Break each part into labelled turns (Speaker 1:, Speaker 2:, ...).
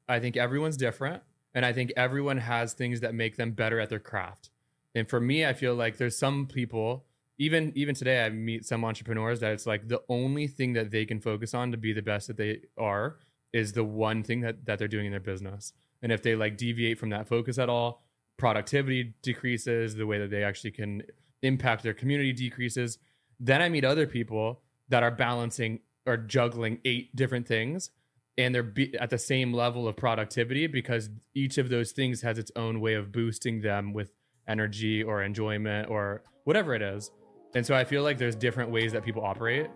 Speaker 1: I think everyone's different. And I think everyone has things that make them better at their craft. And for me, I feel like there's some people, even today, I meet some entrepreneurs that it's like the only thing that they can focus on to be the best that they are is the one thing that they're doing in their business. And if they like deviate from that focus at all, productivity decreases, the way that they actually can impact their community decreases. Then I meet other people that are balancing or juggling 8 different things, and they're at the same level of productivity because each of those things has its own way of boosting them with energy or enjoyment or whatever it is. And so I feel like there's different ways that people operate.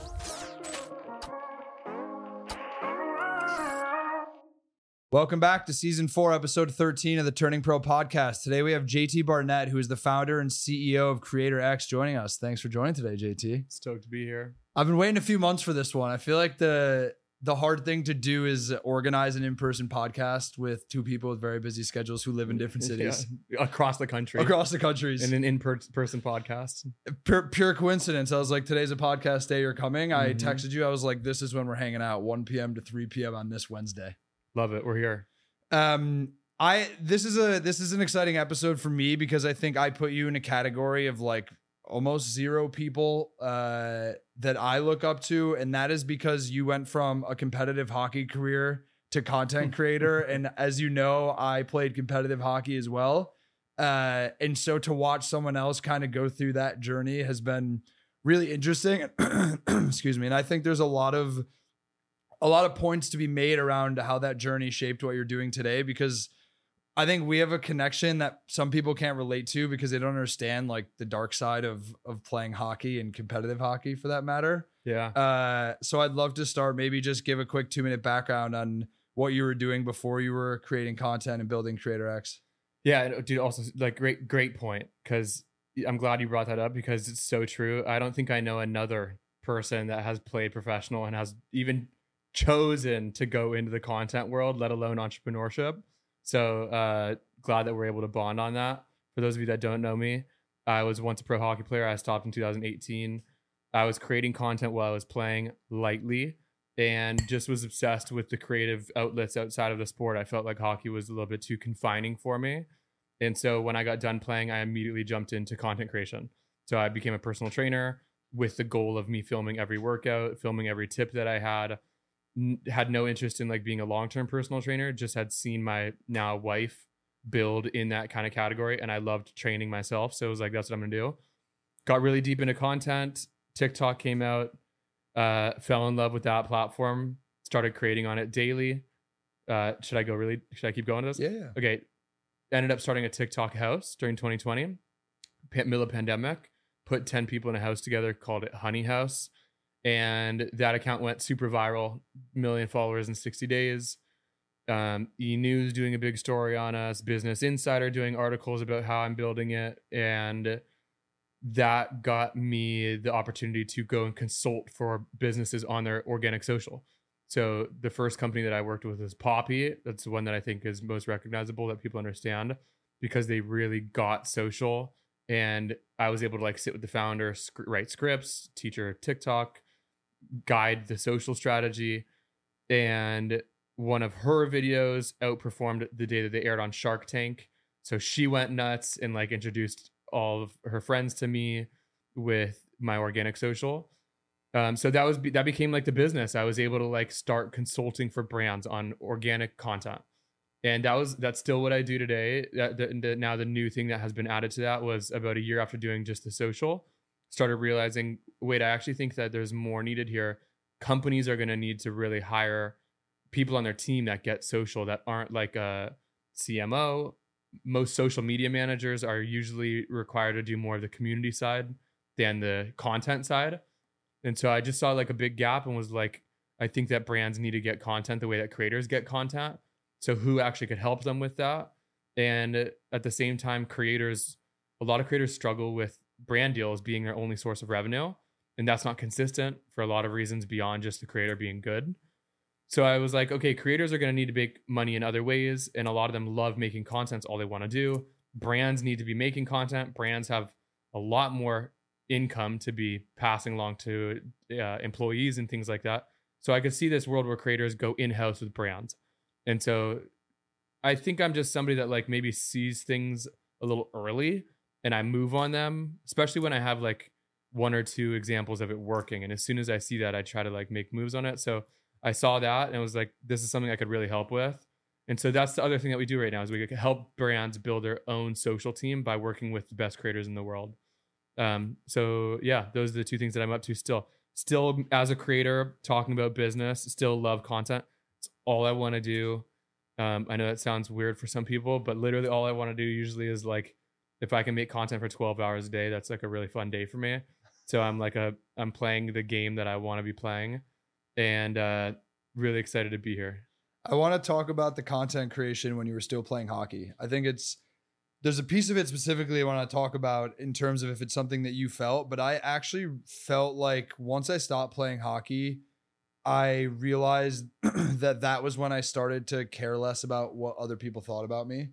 Speaker 2: Welcome back to season 4, episode 13 of the Turning Pro podcast. Today we have JT Barnett, who is the founder and CEO of Creator X, joining us. Thanks for joining today, JT.
Speaker 1: Stoked to be here.
Speaker 2: I've been waiting a few months for this one. I feel like the hard thing to do is organize an in-person podcast with 2 people with very busy schedules who live in different cities.
Speaker 1: Yeah. Across the country.
Speaker 2: Across the countries.
Speaker 1: And an in-person podcast.
Speaker 2: Pure coincidence. I was like, today's a podcast day, you're coming. I texted you. I was like, this is when we're hanging out, 1 p.m. to 3 p.m. on this Wednesday.
Speaker 1: Love it. We're here.
Speaker 2: This is an exciting episode for me because I think I put you in a category of like almost 0 people that I look up to, and that is because you went from a competitive hockey career to content creator. And as you know, I played competitive hockey as well. And so to watch someone else kind of go through that journey has been really interesting. Excuse me. And I think there's a lot of points to be made around how that journey shaped what you're doing today, because I think we have a connection that some people can't relate to because they don't understand like the dark side of playing hockey and competitive hockey for that matter.
Speaker 1: Yeah.
Speaker 2: So I'd love to start, maybe just give a quick 2-minute background on what you were doing before you were creating content and building Creator X.
Speaker 1: Yeah, dude, also like great point, because I'm glad you brought that up because it's so true. I don't think I know another person that has played professional and has even chosen to go into the content world, let alone entrepreneurship. So glad that we're able to bond on that. For those of you that don't know me, I was once a pro hockey player. I stopped in 2018. I was creating content while I was playing lightly and just was obsessed with the creative outlets outside of the sport. I felt like hockey was a little bit too confining for me. And so when I got done playing, I immediately jumped into content creation. So I became a personal trainer with the goal of me filming every workout, filming every tip that I had no interest in like being a long-term personal trainer, just had seen my now wife build in that kind of category, and I loved training myself, so it was like, that's what I'm gonna do. Got really deep into content. TikTok came out, fell in love with that platform, started creating on it daily. Should I keep going to this?
Speaker 2: Yeah.
Speaker 1: Okay. Ended up starting a TikTok house during 2020, middle of pandemic, put 10 people in a house together, called it Honey House. And that account went super viral, 1 million followers in 60 days. E-News doing a big story on us, Business Insider doing articles about how I'm building it. And that got me the opportunity to go and consult for businesses on their organic social. So the first company that I worked with is Poppy. That's the one that I think is most recognizable that people understand because they really got social. And I was able to like sit with the founder, write scripts, teach her TikTok, guide the social strategy, and one of her videos outperformed the day that they aired on Shark Tank. So she went nuts and like introduced all of her friends to me with my organic social. So that became like the business. I was able to like start consulting for brands on organic content, and that's still what I do today. Now the new thing that has been added to that was about a year after doing just the social, started realizing, wait, I actually think that there's more needed here. Companies are going to need to really hire people on their team that get social, that aren't like a CMO. Most social media managers are usually required to do more of the community side than the content side. And so I just saw like a big gap and was like, I think that brands need to get content the way that creators get content. So who actually could help them with that? And at the same time, a lot of creators struggle with brand deals being their only source of revenue. And that's not consistent for a lot of reasons beyond just the creator being good. So I was like, okay, creators are going to need to make money in other ways. And a lot of them love making content. It's all they want to do. Brands need to be making content. Brands have a lot more income to be passing along to employees and things like that. So I could see this world where creators go in-house with brands. And so I think I'm just somebody that like maybe sees things a little early and I move on them, especially when I have like one or two examples of it working. And as soon as I see that, I try to like make moves on it. So I saw that and was like, this is something I could really help with. And so that's the other thing that we do right now is we help brands build their own social team by working with the best creators in the world. So yeah, those are the two things that I'm up to still as a creator, talking about business, still love content. It's all I want to do. I know that sounds weird for some people, but literally all I want to do usually is like, if I can make content for 12 hours a day, that's like a really fun day for me. So I'm playing the game that I want to be playing, and really excited to be here.
Speaker 2: I want to talk about the content creation when you were still playing hockey. I think there's a piece of it specifically I want to talk about in terms of if it's something that you felt, but I actually felt like once I stopped playing hockey, I realized that was when I started to care less about what other people thought about me.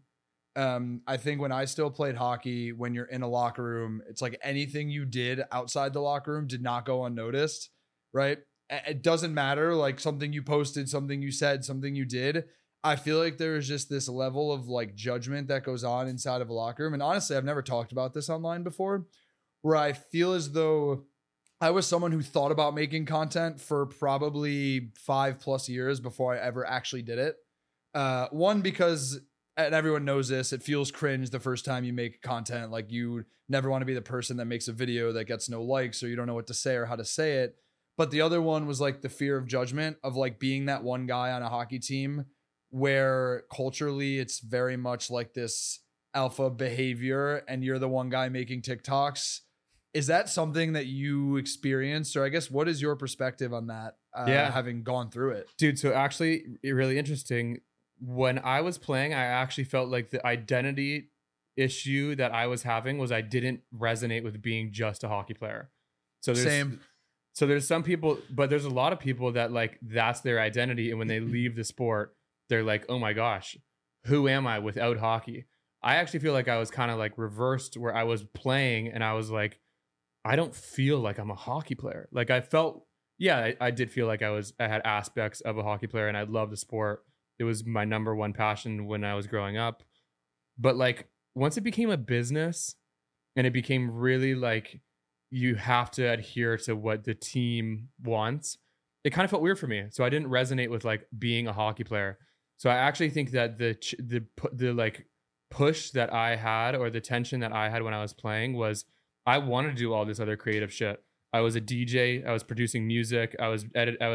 Speaker 2: I think when I still played hockey, when you're in a locker room, it's like anything you did outside the locker room did not go unnoticed, right? It doesn't matter, like something you posted, something you said, something you did. I feel like there is just this level of like judgment that goes on inside of a locker room. And honestly, I've never talked about this online before, where I feel as though I was someone who thought about making content for probably 5+ years before I ever actually did it. One, because, and everyone knows this, it feels cringe the first time you make content. Like you never want to be the person that makes a video that gets no likes or you don't know what to say or how to say it. But the other one was like the fear of judgment of like being that one guy on a hockey team where culturally it's very much like this alpha behavior and you're the one guy making TikToks. Is that something that you experienced? Or I guess, what is your perspective on that? Having gone through it?
Speaker 1: Dude, so actually really interesting. When I was playing, I actually felt like the identity issue that I was having was I didn't resonate with being just a hockey player. So there's some people, but there's a lot of people that like, that's their identity. And when they leave the sport, they're like, oh my gosh, who am I without hockey? I actually feel like I was kind of like reversed where I was playing and I was like, I don't feel like I'm a hockey player. Like I felt, yeah, I did feel like I had aspects of a hockey player and I loved the sport. It was my number one passion when I was growing up. But like once it became a business and it became really like you have to adhere to what the team wants, it kind of felt weird for me. So I didn't resonate with like being a hockey player. So I actually think that the like push that I had or the tension that I had when I was playing was I wanted to do all this other creative shit. I was a DJ. I was producing music. I was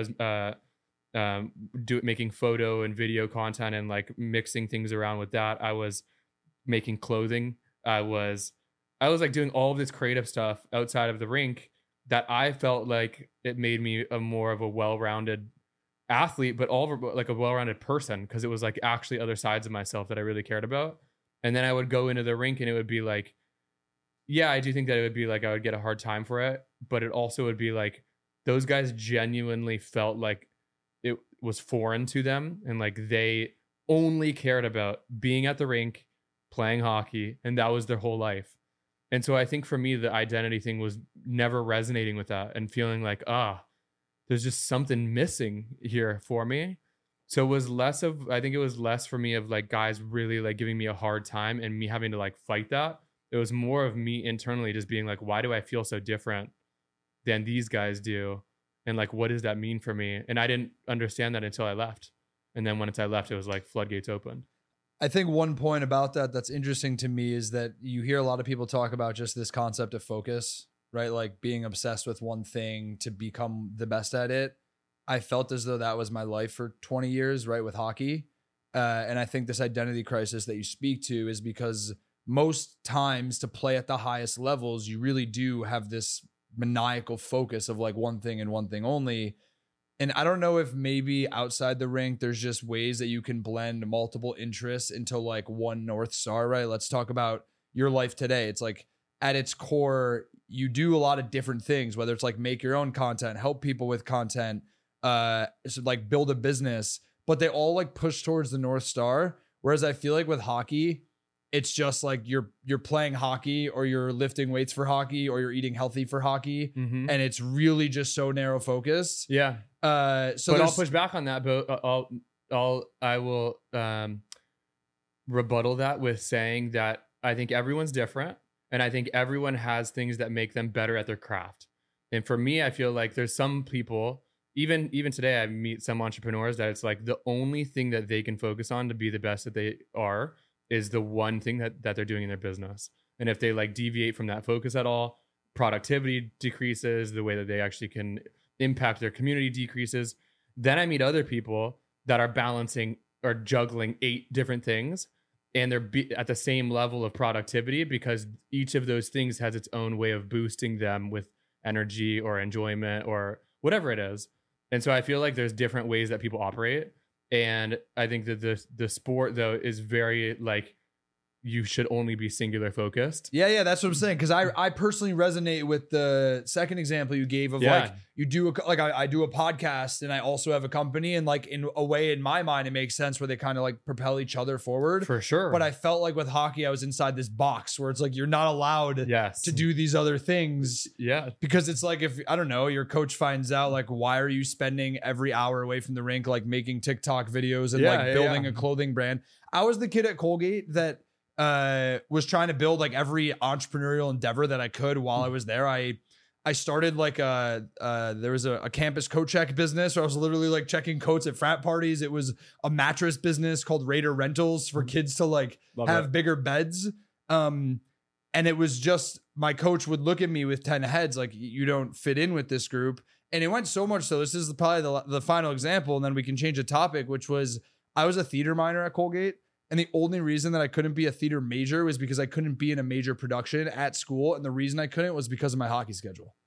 Speaker 1: making photo and video content and like mixing things around with that. I was making clothing. I was like doing all of this creative stuff outside of the rink that I felt like it made me a more of a well-rounded athlete, but like a well-rounded person, because it was like actually other sides of myself that I really cared about. And then I would go into the rink and it would be like, yeah, I do think that it would be like I would get a hard time for it, but it also would be like those guys genuinely felt like it was foreign to them and like they only cared about being at the rink, playing hockey, and that was their whole life. And so I think for me, the identity thing was never resonating with that and feeling like, there's just something missing here for me. So it was less for me of like guys really like giving me a hard time and me having to like fight that. It was more of me internally just being like, why do I feel so different than these guys do? And like, what does that mean for me? And I didn't understand that until I left. And then once I left, it was like floodgates opened.
Speaker 2: I think one point about that's interesting to me is that you hear a lot of people talk about just this concept of focus, right? Like being obsessed with one thing to become the best at it. I felt as though that was my life for 20 years, right? With hockey. And I think this identity crisis that you speak to is because most times to play at the highest levels, you really do have this maniacal focus of like one thing and one thing only. And I don't know if maybe outside the rink, there's just ways that you can blend multiple interests into like one North Star, right? Let's talk about your life today. It's like at its core, you do a lot of different things, whether it's like make your own content, help people with content, so like build a business, but they all like push towards the North Star. Whereas I feel like with hockey, it's just like you're playing hockey or you're lifting weights for hockey or you're eating healthy for hockey. Mm-hmm. And it's really just so narrow focused.
Speaker 1: Yeah. But I'll push back on that, but I'll I will rebuttal that with saying that I think everyone's different, and I think everyone has things that make them better at their craft. And for me, I feel like there's some people, even today, I meet some entrepreneurs that it's like the only thing that they can focus on to be the best that they are is the one thing that they're doing in their business. And if they like deviate from that focus at all, productivity decreases, the way that they actually can impact their community decreases. Then I meet other people that are balancing or juggling 8 different things, and they're at the same level of productivity because each of those things has its own way of boosting them with energy or enjoyment or whatever it is. And so I feel like there's different ways that people operate. And I think that the sport though is very like, you should only be singular focused.
Speaker 2: Yeah, that's what I'm saying. Because I personally resonate with the second example you gave of like you do I do a podcast and I also have a company, and like in a way in my mind it makes sense where they kind of like propel each other forward.
Speaker 1: For sure.
Speaker 2: But I felt like with hockey I was inside this box where it's like you're not allowed to do these other things.
Speaker 1: Yeah.
Speaker 2: Because it's like if I don't know, your coach finds out like why are you spending every hour away from the rink like making TikTok videos and building a clothing brand. I was the kid at Colgate that was trying to build like every entrepreneurial endeavor that I could while I was there. I started like there was a campus coat check business where I was literally like checking coats at frat parties. It was a mattress business called Raider Rentals for kids to like have bigger beds. And it was just my coach would look at me with 10 heads like, you don't fit in with this group. And it went so much so, this is probably the final example, and then we can change the topic, which was I was a theater minor at Colgate. And the only reason that I couldn't be a theater major was because I couldn't be in a major production at school. And the reason I couldn't was because of my hockey schedule.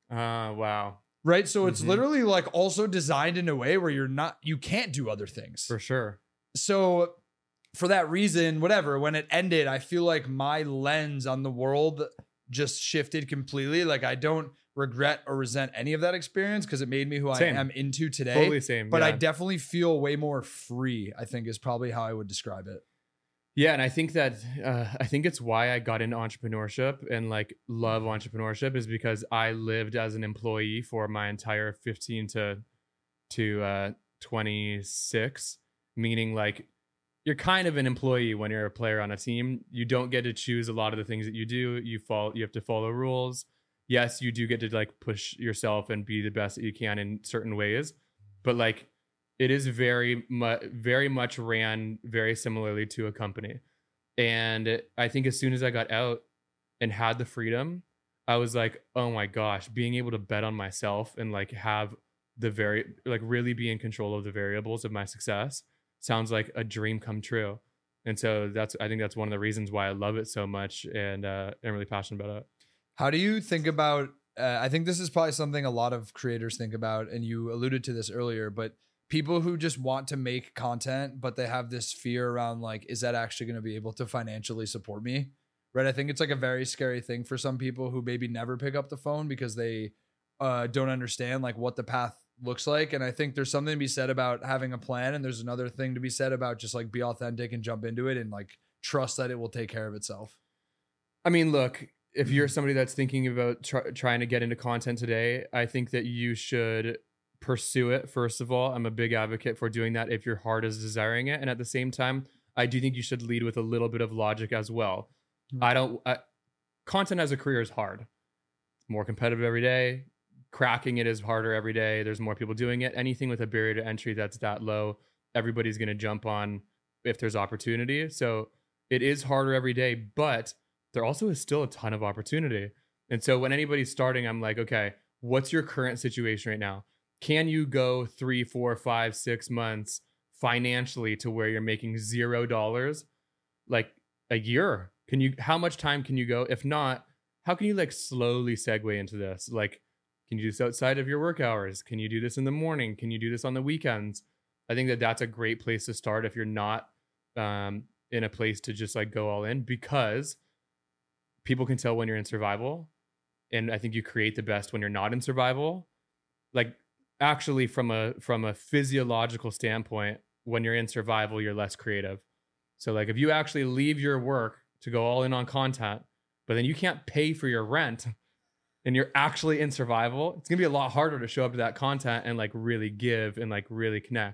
Speaker 1: Wow.
Speaker 2: Right. So it's literally like also designed in a way where you can't do other things.
Speaker 1: For sure.
Speaker 2: So for that reason, whatever, when it ended, I feel like my lens on the world just shifted completely. Like I don't regret or resent any of that experience because it made me who I am into today.
Speaker 1: Totally same.
Speaker 2: But I definitely feel way more free, I think is probably how I would describe it.
Speaker 1: Yeah. And I think that, I think it's why I got into entrepreneurship and like love entrepreneurship is because I lived as an employee for my entire 15 to 26, meaning like you're kind of an employee when you're a player on a team. You don't get to choose a lot of the things that you do. You have to follow rules. Yes, you do get to like push yourself and be the best that you can in certain ways, but like it is very much ran very similarly to a company. And I think as soon as I got out and had the freedom, I was like, oh my gosh, being able to bet on myself and like have really be in control of the variables of my success sounds like a dream come true. And so I think that's one of the reasons why I love it so much and I'm really passionate about it.
Speaker 2: How do you think about, I think this is probably something a lot of creators think about, and you alluded to this earlier, but people who just want to make content, but they have this fear around like, is that actually going to be able to financially support me? Right. I think it's like a very scary thing for some people who maybe never pick up the phone because they don't understand like what the path looks like. And I think there's something to be said about having a plan. And there's another thing to be said about just like be authentic and jump into it and like trust that it will take care of itself.
Speaker 1: I mean, look, if you're somebody that's thinking about trying to get into content today, I think that you should pursue it. First of all, I'm a big advocate for doing that if your heart is desiring it. And at the same time, I do think you should lead with a little bit of logic as well. Content as a career is hard. More competitive every day. Cracking it is harder every day. There's more people doing it. Anything with a barrier to entry that's that low, everybody's going to jump on if there's opportunity. So it is harder every day, but there also is still a ton of opportunity. And so when anybody's starting, I'm like, okay, what's your current situation right now? Can you go 3, 4, 5, 6 months financially to where you're making $0 like a year? How much time can you go? If not, how can you like slowly segue into this? Like, can you do this outside of your work hours? Can you do this in the morning? Can you do this on the weekends? I think that that's a great place to start if you're not in a place to just like go all in, because people can tell when you're in survival. And I think you create the best when you're not in survival. Like actually from a physiological standpoint, when you're in survival, you're less creative. So like if you actually leave your work to go all in on content, but then you can't pay for your rent and you're actually in survival, it's gonna be a lot harder to show up to that content and like really give and like really connect.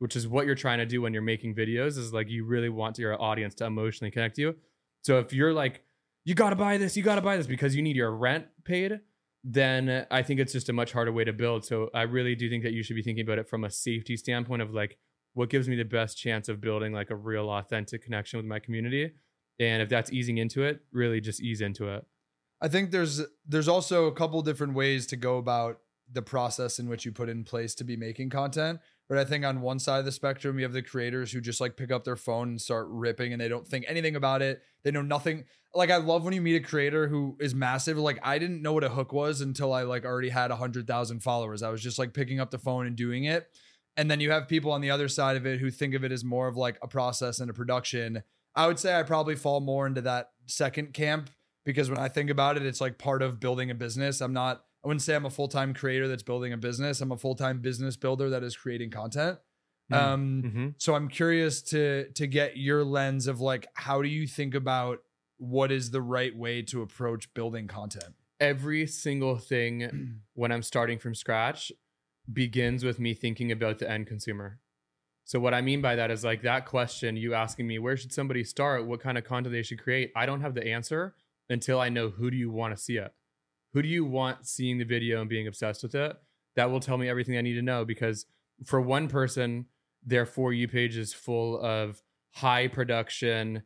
Speaker 1: which is what you're trying to do when you're making videos, is like you really want your audience to emotionally connect to you. So if you're like, you got to buy this because you need your rent paid, then I think it's just a much harder way to build. So I really do think that you should be thinking about it from a safety standpoint of like, what gives me the best chance of building like a real authentic connection with my community? And if that's easing into it, really just ease into it.
Speaker 2: I think there's also a couple different ways to go about the process in which you put in place to be making content. But I think on one side of the spectrum, you have the creators who just like pick up their phone and start ripping and they don't think anything about it. They know nothing. Like I love when you meet a creator who is massive. Like I didn't know what a hook was until I like already had 100,000 followers. I was just like picking up the phone and doing it. And then you have people on the other side of it who think of it as more of like a process and a production. I would say I probably fall more into that second camp because when I think about it, it's like part of building a business. I wouldn't say I'm a full-time creator that's building a business. I'm a full-time business builder that is creating content. So I'm curious to get your lens of like, how do you think about what is the right way to approach building content?
Speaker 1: Every single thing when I'm starting from scratch begins with me thinking about the end consumer. So what I mean by that is like that question, you asking me, where should somebody start? What kind of content they should create? I don't have the answer until I know who do you want to see it? Who do you want seeing the video and being obsessed with it? That will tell me everything I need to know, because for one person, their For You page is full of high production,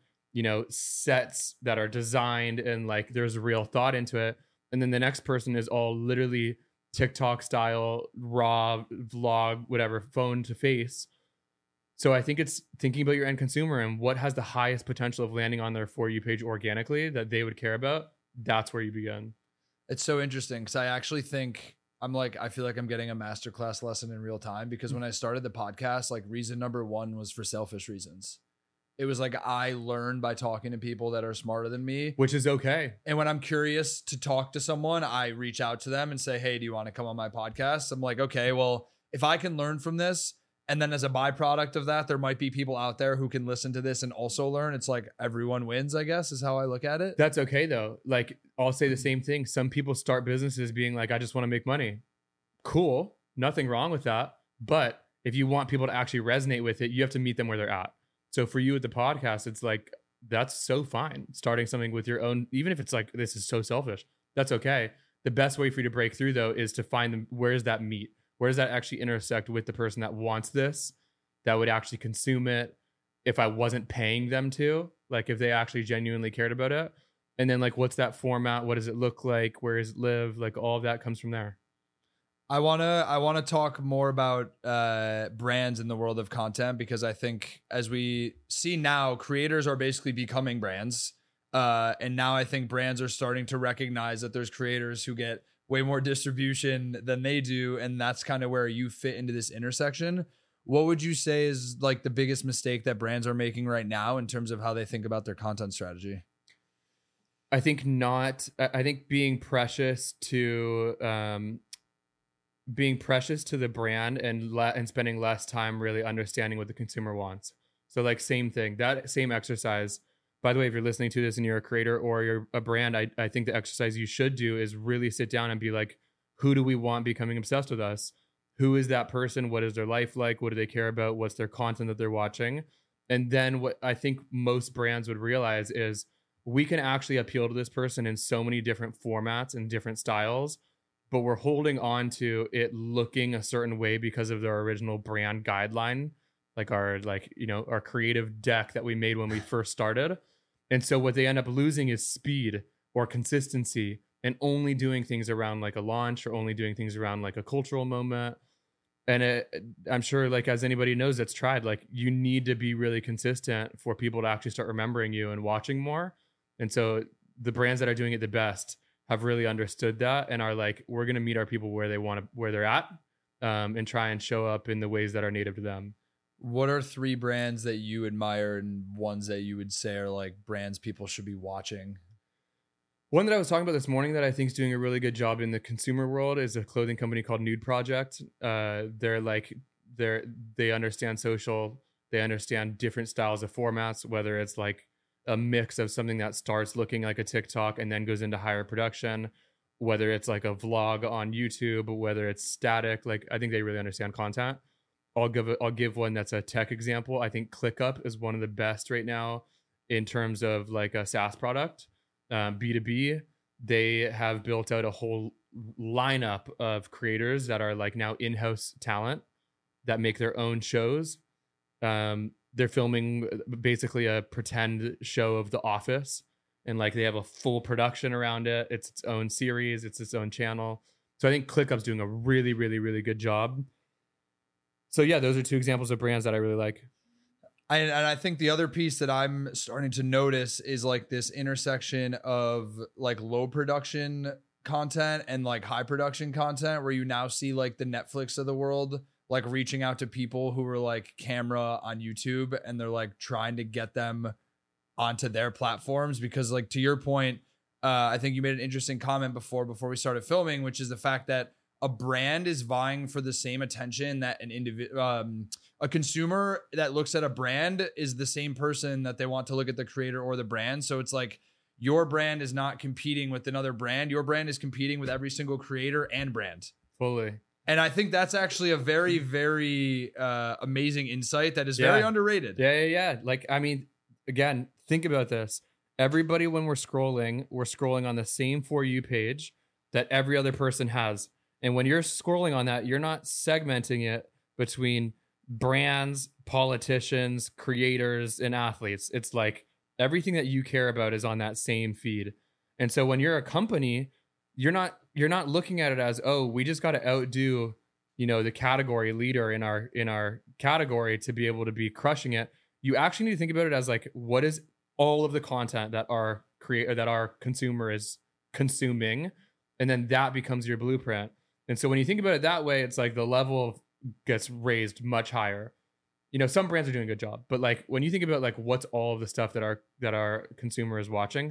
Speaker 1: sets that are designed and like there's real thought into it. And then the next person is all literally TikTok style, raw vlog, whatever, phone to face. So I think it's thinking about your end consumer and what has the highest potential of landing on their For You page organically that they would care about. That's where you begin.
Speaker 2: It's so interesting because I actually think I feel like I'm getting a masterclass lesson in real time, because when I started the podcast, like reason number one was for selfish reasons. It was like I learned by talking to people that are smarter than me,
Speaker 1: which is okay.
Speaker 2: And when I'm curious to talk to someone, I reach out to them and say, hey, do you want to come on my podcast? I'm like, okay, well, if I can learn from this, and then as a byproduct of that, there might be people out there who can listen to this and also learn. It's like everyone wins, I guess, is how I look at it.
Speaker 1: That's okay though. Like I'll say the same thing. Some people start businesses being like, I just want to make money. Cool. Nothing wrong with that. But if you want people to actually resonate with it, you have to meet them where they're at. So for you with the podcast, it's like, that's so fine. Starting something with your own, even if it's like, this is so selfish, that's okay. The best way for you to break through though, is to find them. Where's that meet? Where does that actually intersect with the person that wants this, that would actually consume it if I wasn't paying them to, like if they actually genuinely cared about it? And then like, what's that format? What does it look like? Where does it live? Like all of that comes from there.
Speaker 2: I wanna talk more about brands in the world of content, because I think as we see now, creators are basically becoming brands. And now I think brands are starting to recognize that there's creators who get way more distribution than they do. And that's kind of where you fit into this intersection. What would you say is like the biggest mistake that brands are making right now in terms of how they think about their content strategy?
Speaker 1: I think being precious to the brand and spending less time really understanding what the consumer wants. So like same thing, that same exercise. By the way, if you're listening to this and you're a creator or you're a brand, I think the exercise you should do is really sit down and be like, who do we want becoming obsessed with us? Who is that person? What is their life like? What do they care about? What's their content that they're watching? And then what I think most brands would realize is we can actually appeal to this person in so many different formats and different styles, but we're holding on to it looking a certain way because of their original brand guideline, like our creative deck that we made when we first started. And so what they end up losing is speed or consistency, and only doing things around like a launch or only doing things around like a cultural moment. And I'm sure, like, as anybody knows that's tried, like you need to be really consistent for people to actually start remembering you and watching more. And so the brands that are doing it the best have really understood that and are like, we're going to meet our people where they're at, and try and show up in the ways that are native to them.
Speaker 2: What are 3 brands that you admire and ones that you would say are like brands people should be watching?
Speaker 1: One that I was talking about this morning that I think is doing a really good job in the consumer world is a clothing company called Nude Project. They understand social, they understand different styles of formats, whether it's like a mix of something that starts looking like a TikTok and then goes into higher production, whether it's like a vlog on YouTube, whether it's static. Like I think they really understand content. I'll give one that's a tech example. I think ClickUp is one of the best right now in terms of like a SaaS product, B2B. They have built out a whole lineup of creators that are like now in-house talent that make their own shows. They're filming basically a pretend show of The Office, and like they have a full production around it. It's its own series, it's its own channel. So I think ClickUp's doing a really, really, really good job. So yeah, those are two examples of brands that I really like.
Speaker 2: And I think the other piece that I'm starting to notice is like this intersection of like low production content and like high production content, where you now see like the Netflix of the world like reaching out to people who are like camera on YouTube, and they're like trying to get them onto their platforms. Because like to your point, I think you made an interesting comment before we started filming, which is the fact that a brand is vying for the same attention that an individual, a consumer that looks at a brand is the same person that they want to look at the creator or the brand. So it's like your brand is not competing with another brand. Your brand is competing with every single creator and brand.
Speaker 1: Fully.
Speaker 2: And I think that's actually a very, very amazing insight that is very underrated.
Speaker 1: Yeah. Like, I mean, again, think about this. Everybody, when we're scrolling on the same For You page that every other person has. And when you're scrolling on that, you're not segmenting it between brands, politicians, creators, and athletes. It's like everything that you care about is on that same feed. And so when you're a company, you're not looking at it as, oh, we just got to outdo, the category leader in our category to be able to be crushing it. You actually need to think about it as like, what is all of the content that our consumer is consuming, and then that becomes your blueprint. And so when you think about it that way, it's like the level gets raised much higher. Some brands are doing a good job, but like when you think about like what's all of the stuff that our consumer is watching,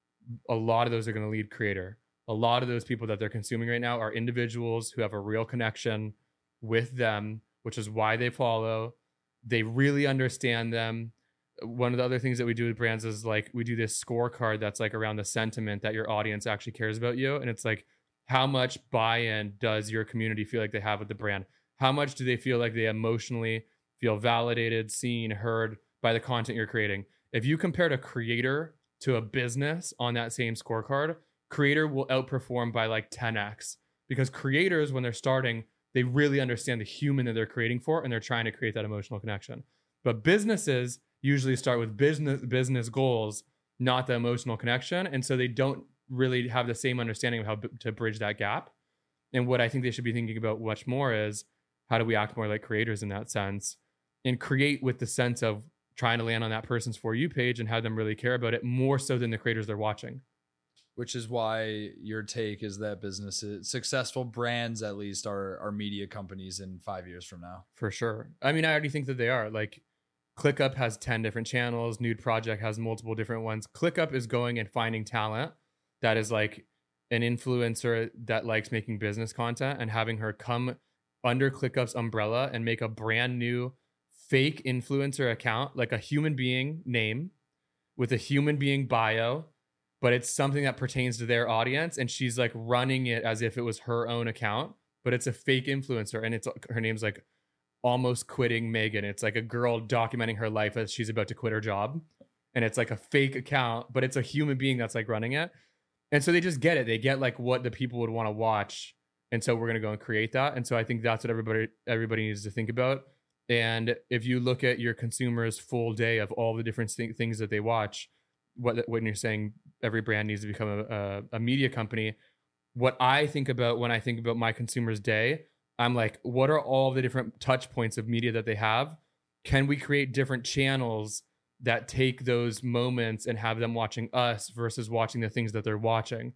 Speaker 1: a lot of those are going to lead creator. A lot of those people that they're consuming right now are individuals who have a real connection with them, which is why they follow. They really understand them. One of the other things that we do with brands is like we do this scorecard that's like around the sentiment that your audience actually cares about you. And it's like, how much buy-in does your community feel like they have with the brand? How much do they feel like they emotionally feel validated, seen, heard by the content you're creating? If you compared a creator to a business on that same scorecard, creator will outperform by like 10x, because creators, when they're starting, they really understand the human that they're creating for, and they're trying to create that emotional connection. But businesses usually start with business goals, not the emotional connection. And so they don't really have the same understanding of how to bridge that gap. And what I think they should be thinking about much more is, how do we act more like creators in that sense, and create with the sense of trying to land on that person's For You page and have them really care about it more so than the creators they're watching.
Speaker 2: Which is why your take is that businesses, successful brands at least, are media companies in 5 years from now.
Speaker 1: For sure. I mean, I already think that they are. Like, ClickUp has 10 different channels. Nude Project has multiple different ones. ClickUp is going and finding talent that is like an influencer that likes making business content, and having her come under ClickUp's umbrella and make a brand new fake influencer account, like a human being name with a human being bio, but it's something that pertains to their audience. And she's like running it as if it was her own account, but it's a fake influencer. And her name's like Almost Quitting Megan. It's like a girl documenting her life as she's about to quit her job. And it's like a fake account, but it's a human being that's like running it. And so they just get it. They get like what the people would want to watch. And so we're going to go and create that. And so I think that's what everybody needs to think about. And if you look at your consumers' full day of all the different things that they watch, when you're saying every brand needs to become a media company, what I think about when I think about my consumer's day, I'm like, what are all the different touch points of media that they have? Can we create different channels that take those moments and have them watching us versus watching the things that they're watching?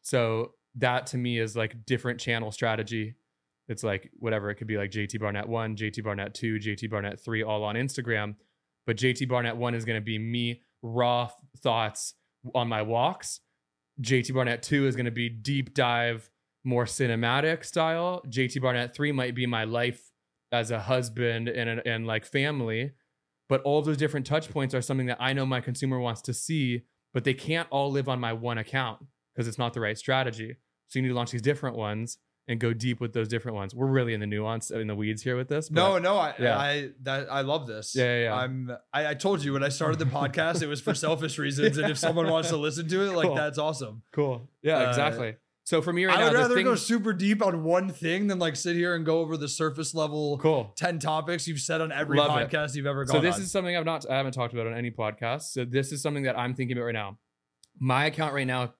Speaker 1: So that to me is like different channel strategy. It's like whatever, it could be like JT Barnett 1, JT Barnett 2, JT Barnett 3, all on Instagram. But JT Barnett 1 is going to be me, raw thoughts on my walks. JT Barnett 2 is going to be deep dive, more cinematic style. JT Barnett 3 might be my life as a husband and like family. But all those different touch points are something that I know my consumer wants to see, but they can't all live on my one account because it's not the right strategy. So you need to launch these different ones and go deep with those different ones. We're really in the nuance, in the weeds here with this.
Speaker 2: No,
Speaker 1: Yeah.
Speaker 2: I love this.
Speaker 1: Yeah.
Speaker 2: I told you when I started the podcast, it was for selfish reasons, and if someone wants to listen to it, like
Speaker 1: Cool.
Speaker 2: that's awesome.
Speaker 1: Cool. Yeah, exactly. So for me right
Speaker 2: I
Speaker 1: now,
Speaker 2: would
Speaker 1: the
Speaker 2: rather
Speaker 1: thing,
Speaker 2: go super deep on one thing than like sit here and go over the surface level
Speaker 1: cool.
Speaker 2: 10 topics you've said on every
Speaker 1: Love it.
Speaker 2: podcast you've ever gone
Speaker 1: So this
Speaker 2: on.
Speaker 1: is something I haven't talked about on any podcast. So this is something that I'm thinking about right now. My account right now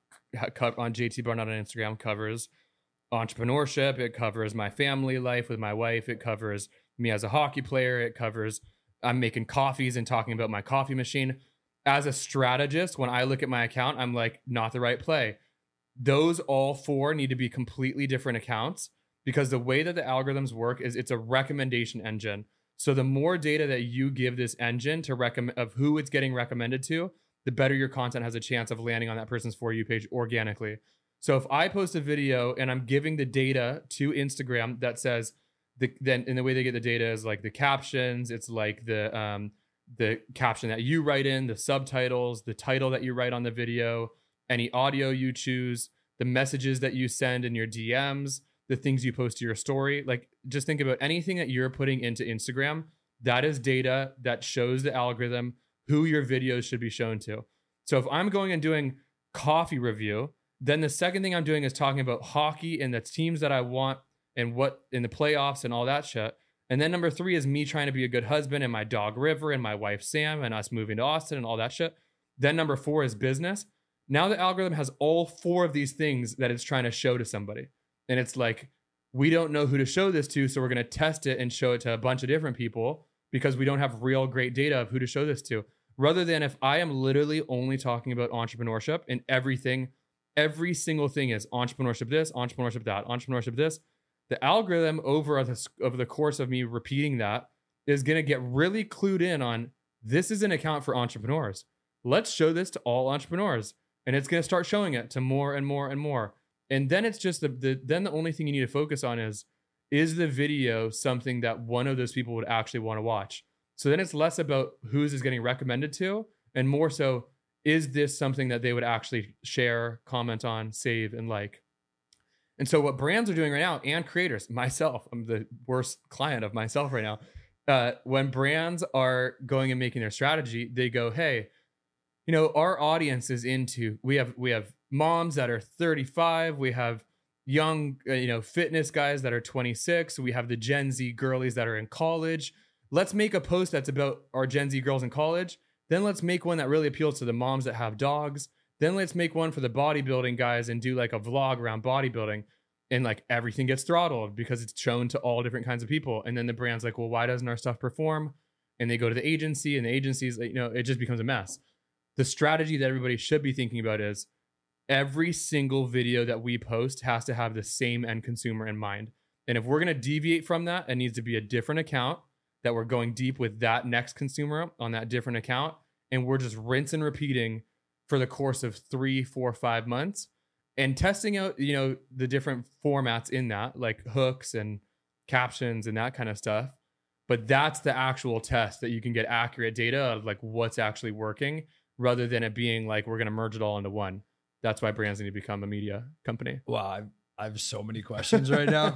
Speaker 1: on JT Barnett on Instagram covers entrepreneurship. It covers my family life with my wife. It covers me as a hockey player. It covers I'm making coffees and talking about my coffee machine. As a strategist, when I look at my account, I'm like, not the right play. Those all four need to be completely different accounts, because the way that the algorithms work is it's a recommendation engine. So the more data that you give this engine to recommend of who it's getting recommended to, the better your content has a chance of landing on that person's For You page organically. So if I post a video and I'm giving the data to Instagram that says then in the way they get the data is like the captions, it's like the caption that you write in, the subtitles, the title that you write on the video, any audio you choose, the messages that you send in your DMs, the things you post to your story. Like, just think about anything that you're putting into Instagram. That is data that shows the algorithm who your videos should be shown to. So if I'm going and doing coffee review, then the second thing I'm doing is talking about hockey and the teams that I want and what in the playoffs and all that shit. And then number 3 is me trying to be a good husband and my dog River and my wife Sam and us moving to Austin and all that shit. Then number 4 is business. Now the algorithm has all 4 of these things that it's trying to show to somebody. And it's like, we don't know who to show this to, so we're going to test it and show it to a bunch of different people because we don't have real great data of who to show this to. Rather than if I am literally only talking about entrepreneurship and everything, every single thing is entrepreneurship this, entrepreneurship that, entrepreneurship this. The algorithm over the course of me repeating that is going to get really clued in on, this is an account for entrepreneurs. Let's show this to all entrepreneurs. And it's going to start showing it to more and more and more. And then it's just then the only thing you need to focus on is the video something that one of those people would actually want to watch? So then it's less about who's is getting recommended to, and more so, is this something that they would actually share, comment on, save, and like? And so what brands are doing right now, and creators, myself, I'm the worst client of myself right now. When brands are going and making their strategy, they go, hey, you know, our audience is into, we have moms that are 35. We have young, fitness guys that are 26. We have the Gen Z girlies that are in college. Let's make a post that's about our Gen Z girls in college. Then let's make one that really appeals to the moms that have dogs. Then let's make one for the bodybuilding guys and do like a vlog around bodybuilding. And like everything gets throttled because it's shown to all different kinds of people. And then the brand's like, well, why doesn't our stuff perform? And they go to the agency, and the agency's like, it just becomes a mess. The strategy that everybody should be thinking about is every single video that we post has to have the same end consumer in mind. And if we're going to deviate from that, it needs to be a different account that we're going deep with that next consumer on that different account. And we're just rinse and repeating for the course of 3, 4, 5 months and testing out, the different formats in that, like hooks and captions and that kind of stuff. But that's the actual test that you can get accurate data of like what's actually working, rather than it being like, we're going to merge it all into one. That's why brands need to become a media company.
Speaker 2: Wow. I have so many questions right now.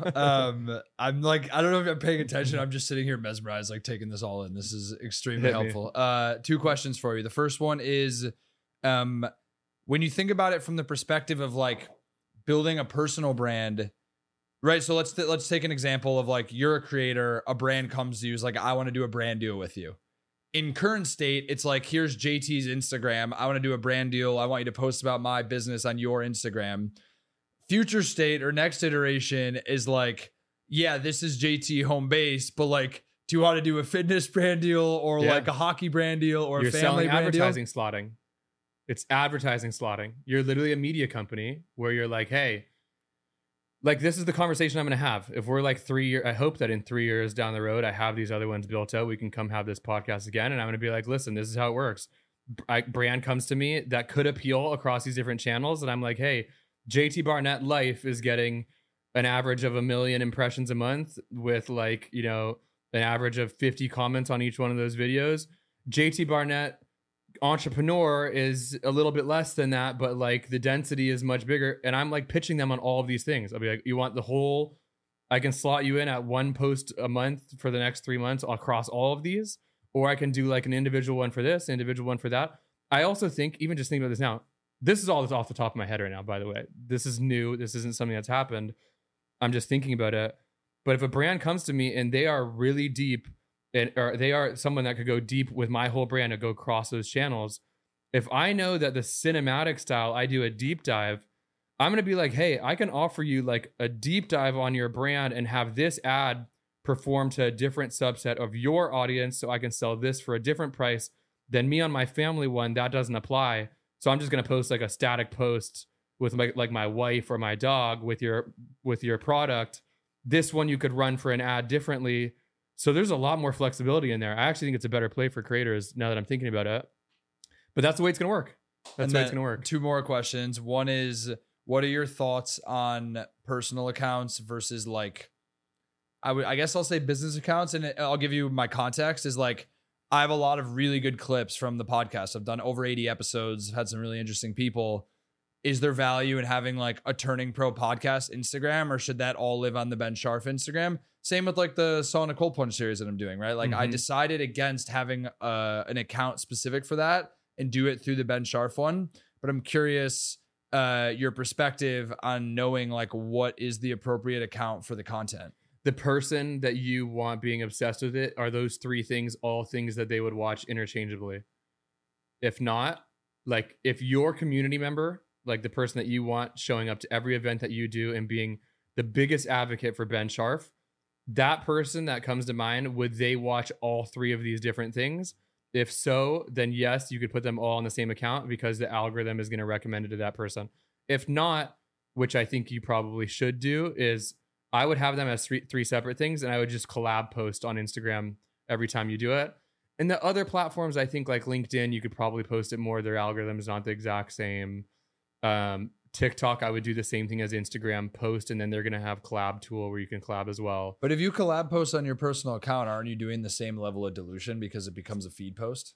Speaker 2: I'm like, I don't know if I'm paying attention. I'm just sitting here mesmerized, like taking this all in. This is extremely helpful. 2 questions for you. The first one is, when you think about it from the perspective of like building a personal brand, right? So let's take an example of like, you're a creator, a brand comes to you, is like, I want to do a brand deal with you. In current state, it's like, here's JT's Instagram. I want to do a brand deal. I want you to post about my business on your Instagram. Future state or next iteration is like, yeah, this is JT home base, but like, do you want to do a fitness brand deal or like a hockey brand deal or
Speaker 1: You're
Speaker 2: a family
Speaker 1: selling
Speaker 2: brand deal?
Speaker 1: advertising slotting. It's advertising slotting. You're literally a media company where you're like, hey, like, this is the conversation I'm going to have. If we're like 3 years, I hope that in 3 years down the road, I have these other ones built out. We can come have this podcast again. And I'm going to be like, listen, this is how it works. Brand comes to me that could appeal across these different channels. And I'm like, hey, JT Barnett Life is getting an average of 1 million impressions a month with like, an average of 50 comments on each one of those videos. JT Barnett entrepreneur is a little bit less than that, but like the density is much bigger. And I'm like pitching them on all of these things. I'll be like, you want the whole, I can slot you in at one post a month for the next 3 months across all of these, or I can do like an individual one for this, individual one for that. I also think, even just thinking about this now, this is all that's off the top of my head right now, by the way. This is new. This isn't something that's happened. I'm just thinking about it. But if a brand comes to me and they are really deep, or they are someone that could go deep with my whole brand and go across those channels, if I know that the cinematic style, I do a deep dive, I'm going to be like, hey, I can offer you like a deep dive on your brand and have this ad perform to a different subset of your audience. So I can sell this for a different price than me on my family one. That doesn't apply. So I'm just going to post like a static post with like my wife or my dog with your product. This one you could run for an ad differently. So there's a lot more flexibility in there. I actually think it's a better play for creators now that I'm thinking about it. But that's the way it's going to work. That's the way it's going to work.
Speaker 2: Two more questions. One is, what are your thoughts on personal accounts versus like, I guess I'll say business accounts, and I'll give you my context is like, I have a lot of really good clips from the podcast. I've done over 80 episodes, had some really interesting people. Is there value in having like a Turning Pro podcast Instagram, or should that all live on the Ben Sharf Instagram? Same with like the Sauna Cold Plunge series that I'm doing, right? Like I decided against having an account specific for that and do it through the Ben Sharf one. But I'm curious your perspective on knowing like what is the appropriate account for the content.
Speaker 1: The person that you want being obsessed with it, are those three things all things that they would watch interchangeably? If not, like if your community member, like the person that you want showing up to every event that you do and being the biggest advocate for Ben Sharf, that person that comes to mind, would they watch all three of these different things? If so, then yes, you could put them all on the same account because the algorithm is going to recommend it to that person. If not, which I think you probably should do, is I would have them as three separate things, and I would just collab post on Instagram every time you do it. And the other platforms, I think like LinkedIn, you could probably post it more. Their algorithm is not the exact same. TikTok, I would do the same thing as Instagram, post, and then they're going to have collab tool where you can collab as well.
Speaker 2: But if you collab post on your personal account, aren't you doing the same level of dilution because it becomes a feed post?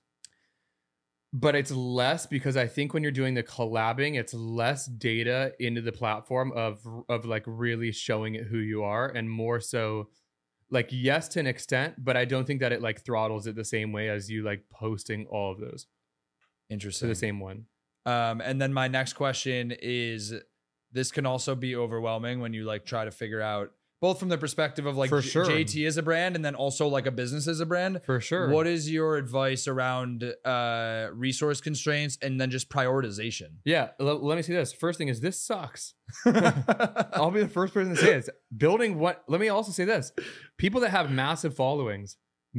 Speaker 1: But it's less, because I think when you're doing the collabing, it's less data into the platform of like really showing it who you are, and more so like, yes, to an extent, but I don't think that it like throttles it the same way as you like posting all of those.
Speaker 2: Interesting.
Speaker 1: To the same one.
Speaker 2: And then my next question is, this can also be overwhelming when you like try to figure out, both from the perspective of like
Speaker 1: For sure.
Speaker 2: JT as a brand and then also like a business as a brand.
Speaker 1: For sure.
Speaker 2: What is your advice around resource constraints and then just prioritization?
Speaker 1: Yeah. Let me say this. First thing is, this sucks. I'll be the first person to say this. Let me also say this. People that have massive followings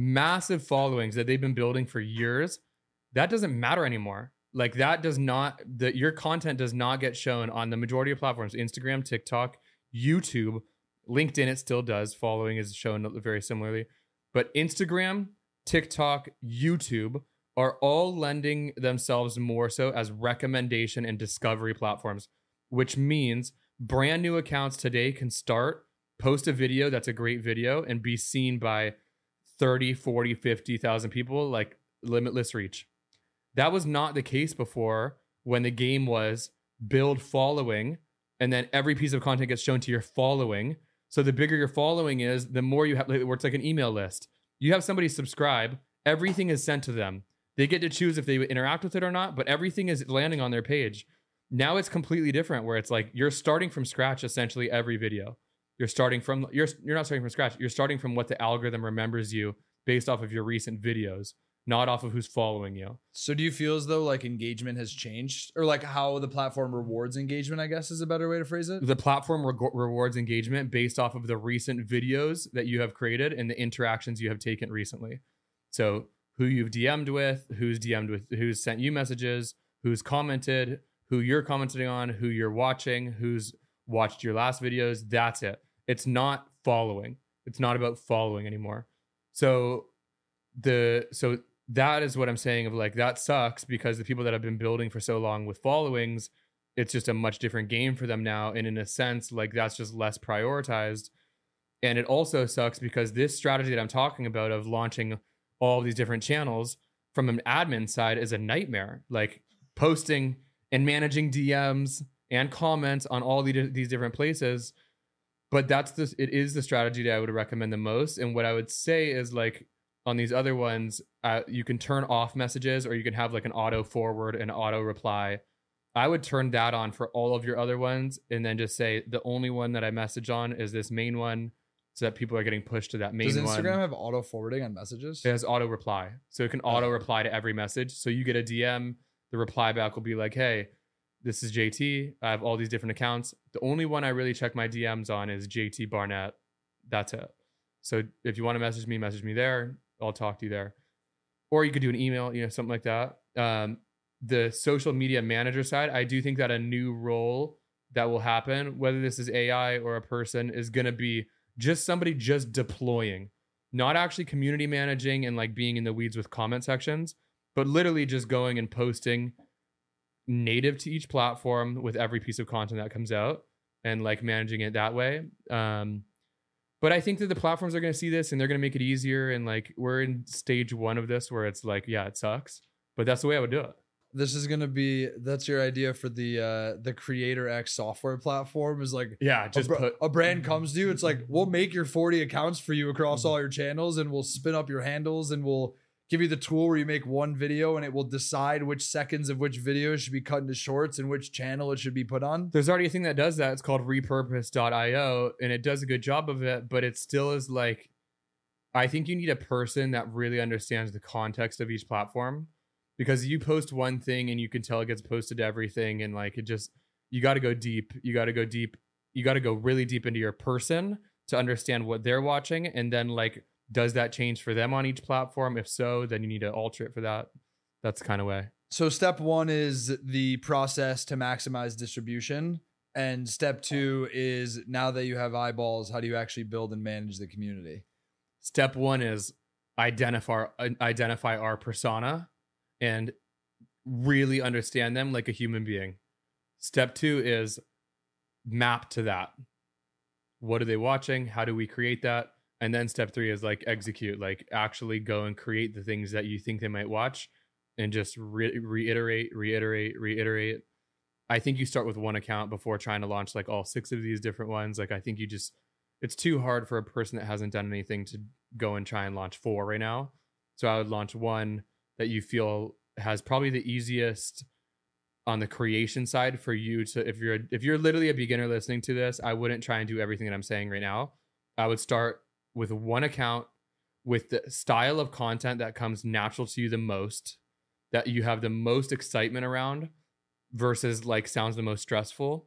Speaker 1: that they've been building for years, that doesn't matter anymore. Like that does not, your content does not get shown on the majority of platforms: Instagram, TikTok, YouTube, LinkedIn. It still does. Following is shown very similarly, but Instagram, TikTok, YouTube are all lending themselves more so as recommendation and discovery platforms, which means brand new accounts today can start, post a video that's a great video, and be seen by 30, 40, 50,000 people, like limitless reach. That was not the case before, when the game was build following, and then every piece of content gets shown to your following. So the bigger your following is, the more you have, it's like an email list. You have somebody subscribe, everything is sent to them. They get to choose if they interact with it or not, but everything is landing on their page. Now it's completely different, where it's like you're starting from scratch essentially every video. You're not starting from scratch. You're starting from what the algorithm remembers you based off of your recent videos, not off of who's following you.
Speaker 2: So do you feel as though like engagement has changed, or like how the platform rewards engagement, I guess is a better way to phrase it?
Speaker 1: The platform rewards engagement based off of the recent videos that you have created and the interactions you have taken recently. So who you've DM'd with, who's sent you messages, who's commented, who you're commenting on, who you're watching, who's watched your last videos. That's it. It's not following. It's not about following anymore. So that is what I'm saying, of like, that sucks, because the people that have been building for so long with followings, it's just a much different game for them now. And in a sense, like, that's just less prioritized. And it also sucks because this strategy that I'm talking about of launching all of these different channels, from an admin side is a nightmare, like posting and managing DMs and comments on all these different places. But it is the strategy that I would recommend the most. And what I would say is, like, on these other ones, you can turn off messages, or you can have like an auto forward and auto reply. I would turn that on for all of your other ones, and then just say the only one that I message on is this main one, so that people are getting pushed to that main one.
Speaker 2: Does Instagram have auto forwarding on messages?
Speaker 1: It has auto reply. So it can auto reply to every message. So you get a DM, the reply back will be like, hey, this is JT. I have all these different accounts. The only one I really check my DMs on is JT Barnett. That's it. So if you want to message me there. I'll talk to you there. Or you could do an email, something like that. The social media manager side, I do think that a new role that will happen, whether this is AI or a person, is going to be just somebody just deploying, not actually community managing and like being in the weeds with comment sections, but literally just going and posting native to each platform with every piece of content that comes out, and like managing it that way. But I think that the platforms are going to see this and they're going to make it easier. And like, we're in stage 1 of this where it's like, yeah, it sucks, but that's the way I would do it.
Speaker 2: This is going to be, that's your idea for the Creator X software platform, is like,
Speaker 1: yeah, just
Speaker 2: a brand comes to you. It's like, we'll make your 40 accounts for you across all your channels, and we'll spin up your handles, and we'll give you the tool where you make one video and it will decide which seconds of which video should be cut into shorts and which channel it should be put on.
Speaker 1: There's already a thing that does that. It's called repurpose.io, and it does a good job of it, but it still is like, I think you need a person that really understands the context of each platform, because you post one thing and you can tell it gets posted to everything. And like, you got to go deep. You got to go deep. You got to go really deep into your person to understand what they're watching. And then like, does that change for them on each platform? If so, then you need to alter it for that. That's the kind of way.
Speaker 2: So step 1 is the process to maximize distribution. And step 2 is, now that you have eyeballs, how do you actually build and manage the community?
Speaker 1: Step 1 is identify our persona and really understand them like a human being. Step 2 is map to that. What are they watching? How do we create that? And then step 3 is like execute, like actually go and create the things that you think they might watch, and just reiterate. I think you start with one account before trying to launch like all 6 of these different ones. Like, I think it's too hard for a person that hasn't done anything to go and try and launch 4 right now. So I would launch one that you feel has probably the easiest on the creation side for you to, if you're literally a beginner listening to this, I wouldn't try and do everything that I'm saying right now. I would start with one account with the style of content that comes natural to you the most, that you have the most excitement around versus like sounds the most stressful.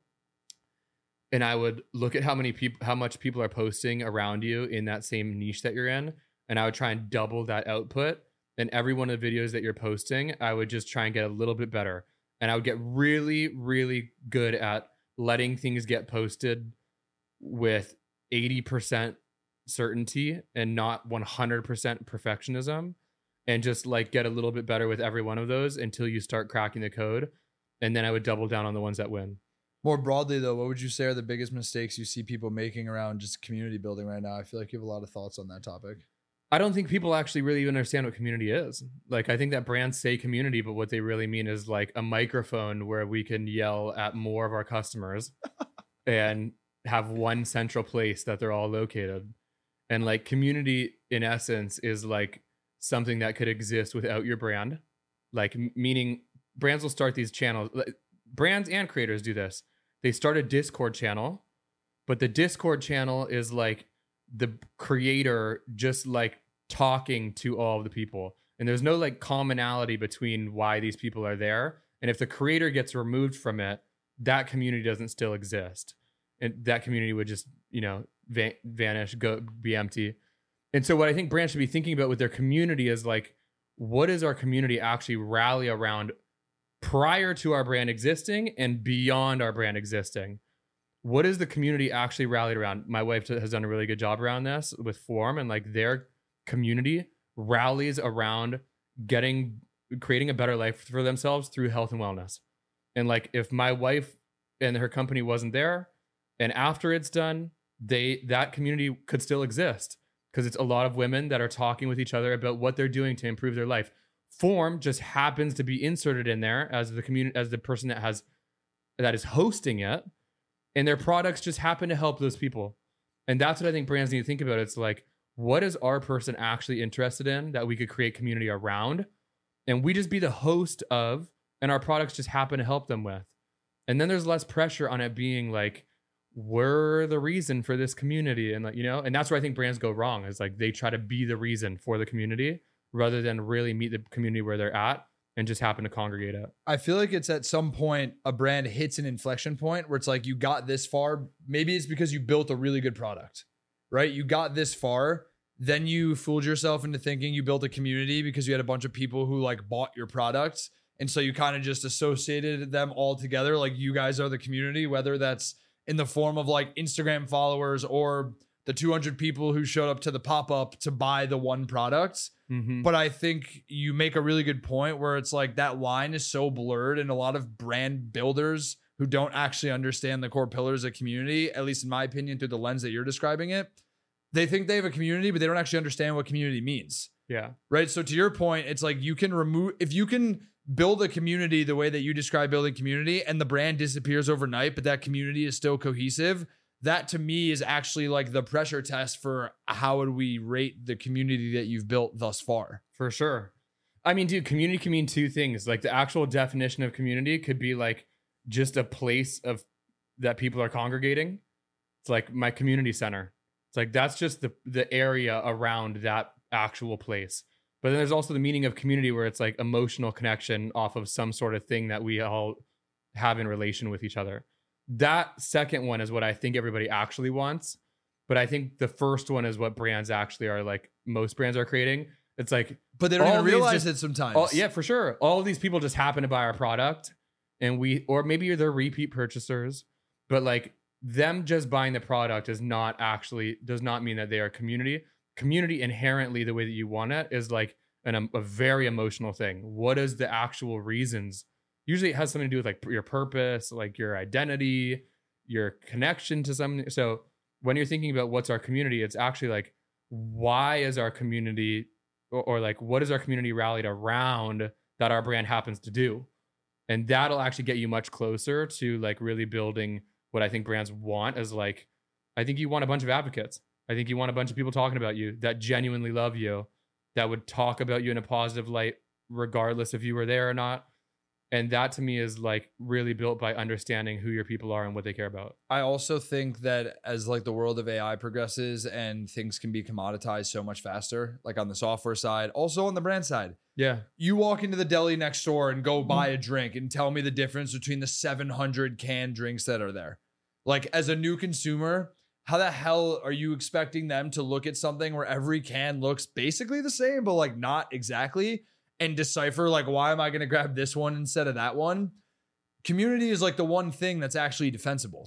Speaker 1: And I would look at how much people are posting around you in that same niche that you're in. And I would try and double that output. And every one of the videos that you're posting, I would just try and get a little bit better. And I would get really, really good at letting things get posted with 80% certainty and not 100% perfectionism, and just like get a little bit better with every one of those until you start cracking the code. And then I would double down on the ones that win.
Speaker 2: More broadly though, what would you say are the biggest mistakes you see people making around just community building right now? I feel like you have a lot of thoughts on that topic.
Speaker 1: I don't think people actually really understand what community is. Like, I think that brands say community, but what they really mean is like a microphone where we can yell at more of our customers and have one central place that they're all located. And like, community in essence is like something that could exist without your brand. Like, meaning brands will start these channels. Brands and creators do this. They start a Discord channel, but the Discord channel is like the creator just like talking to all of the people. And there's no like commonality between why these people are there. And if the creator gets removed from it, that community doesn't still exist. And that community would just, vanish, be empty. And so what I think brands should be thinking about with their community is like, what does our community actually rally around prior to our brand existing and beyond our brand existing? What is the community actually rallied around? My wife has done a really good job around this with Form, and like their community rallies around creating a better life for themselves through health and wellness. And like, if my wife and her company wasn't there, and after it's done, that community could still exist, because it's a lot of women that are talking with each other about what they're doing to improve their life. form just happens to be inserted in there as the community, as the person that is hosting it, and their products just happen to help those people. And that's what I think brands need to think about. It's like, what is our person actually interested in that we could create community around, and we just be the host of, and our products just happen to help them with. And then there's less pressure on it being like, we're the reason for this community. And like, and that's where I think brands go wrong, is like they try to be the reason for the community rather than really meet the community where they're at and just happen to congregate at.
Speaker 2: I feel like it's at some point a brand hits an inflection point where it's like, you got this far. Maybe it's because you built a really good product, right? You got this far. Then you fooled yourself into thinking you built a community because you had a bunch of people who like bought your products. And so you kind of just associated them all together. Like, you guys are the community, whether that's in the form of like Instagram followers or the 200 people who showed up to the pop-up to buy the one product.
Speaker 1: Mm-hmm.
Speaker 2: But I think you make a really good point where it's like that line is so blurred, and a lot of brand builders who don't actually understand the core pillars of community, at least in my opinion, through the lens that you're describing it, they think they have a community, but they don't actually understand what community means.
Speaker 1: Yeah.
Speaker 2: Right. So to your point, it's like, you can if you can build a community the way that you describe building community, and the brand disappears overnight, but that community is still cohesive. That to me is actually like the pressure test for how would we rate the community that you've built thus far.
Speaker 1: For sure. I mean, dude, community can mean two things. Like, the actual definition of community could be like just a place of that people are congregating. It's like my community center. It's like, that's just the area around that actual place. But then there's also the meaning of community, where it's like emotional connection off of some sort of thing that we all have in relation with each other. That second one is what I think everybody actually wants. But I think the first one is what brands actually are, like most brands are creating. It's like,
Speaker 2: but they don't even realize it sometimes.
Speaker 1: Yeah, for sure. All of these people just happen to buy our product, and or maybe they're repeat purchasers, but like them just buying the product does not mean that they are community. Community inherently, the way that you want it, is like a very emotional thing. What is the actual reasons? Usually it has something to do with like your purpose, like your identity, your connection to something. So when you're thinking about what's our community, it's actually like, why is our community, or like, what is our community rallied around that our brand happens to do? And that'll actually get you much closer to like really building what I think brands want, is like, I think you want a bunch of advocates. I think you want a bunch of people talking about you that genuinely love you, that would talk about you in a positive light, regardless if you were there or not. And that to me is like really built by understanding who your people are and what they care about.
Speaker 2: I also think that as like the world of AI progresses and things can be commoditized so much faster, like on the software side, also on the brand side.
Speaker 1: Yeah.
Speaker 2: You walk into the deli next door and go buy a drink and tell me the difference between the 700 canned drinks that are there. Like, as a new consumer, how the hell are you expecting them to look at something where every can looks basically the same, but like not exactly, and decipher like, why am I going to grab this one instead of that one? Community is like the one thing that's actually defensible.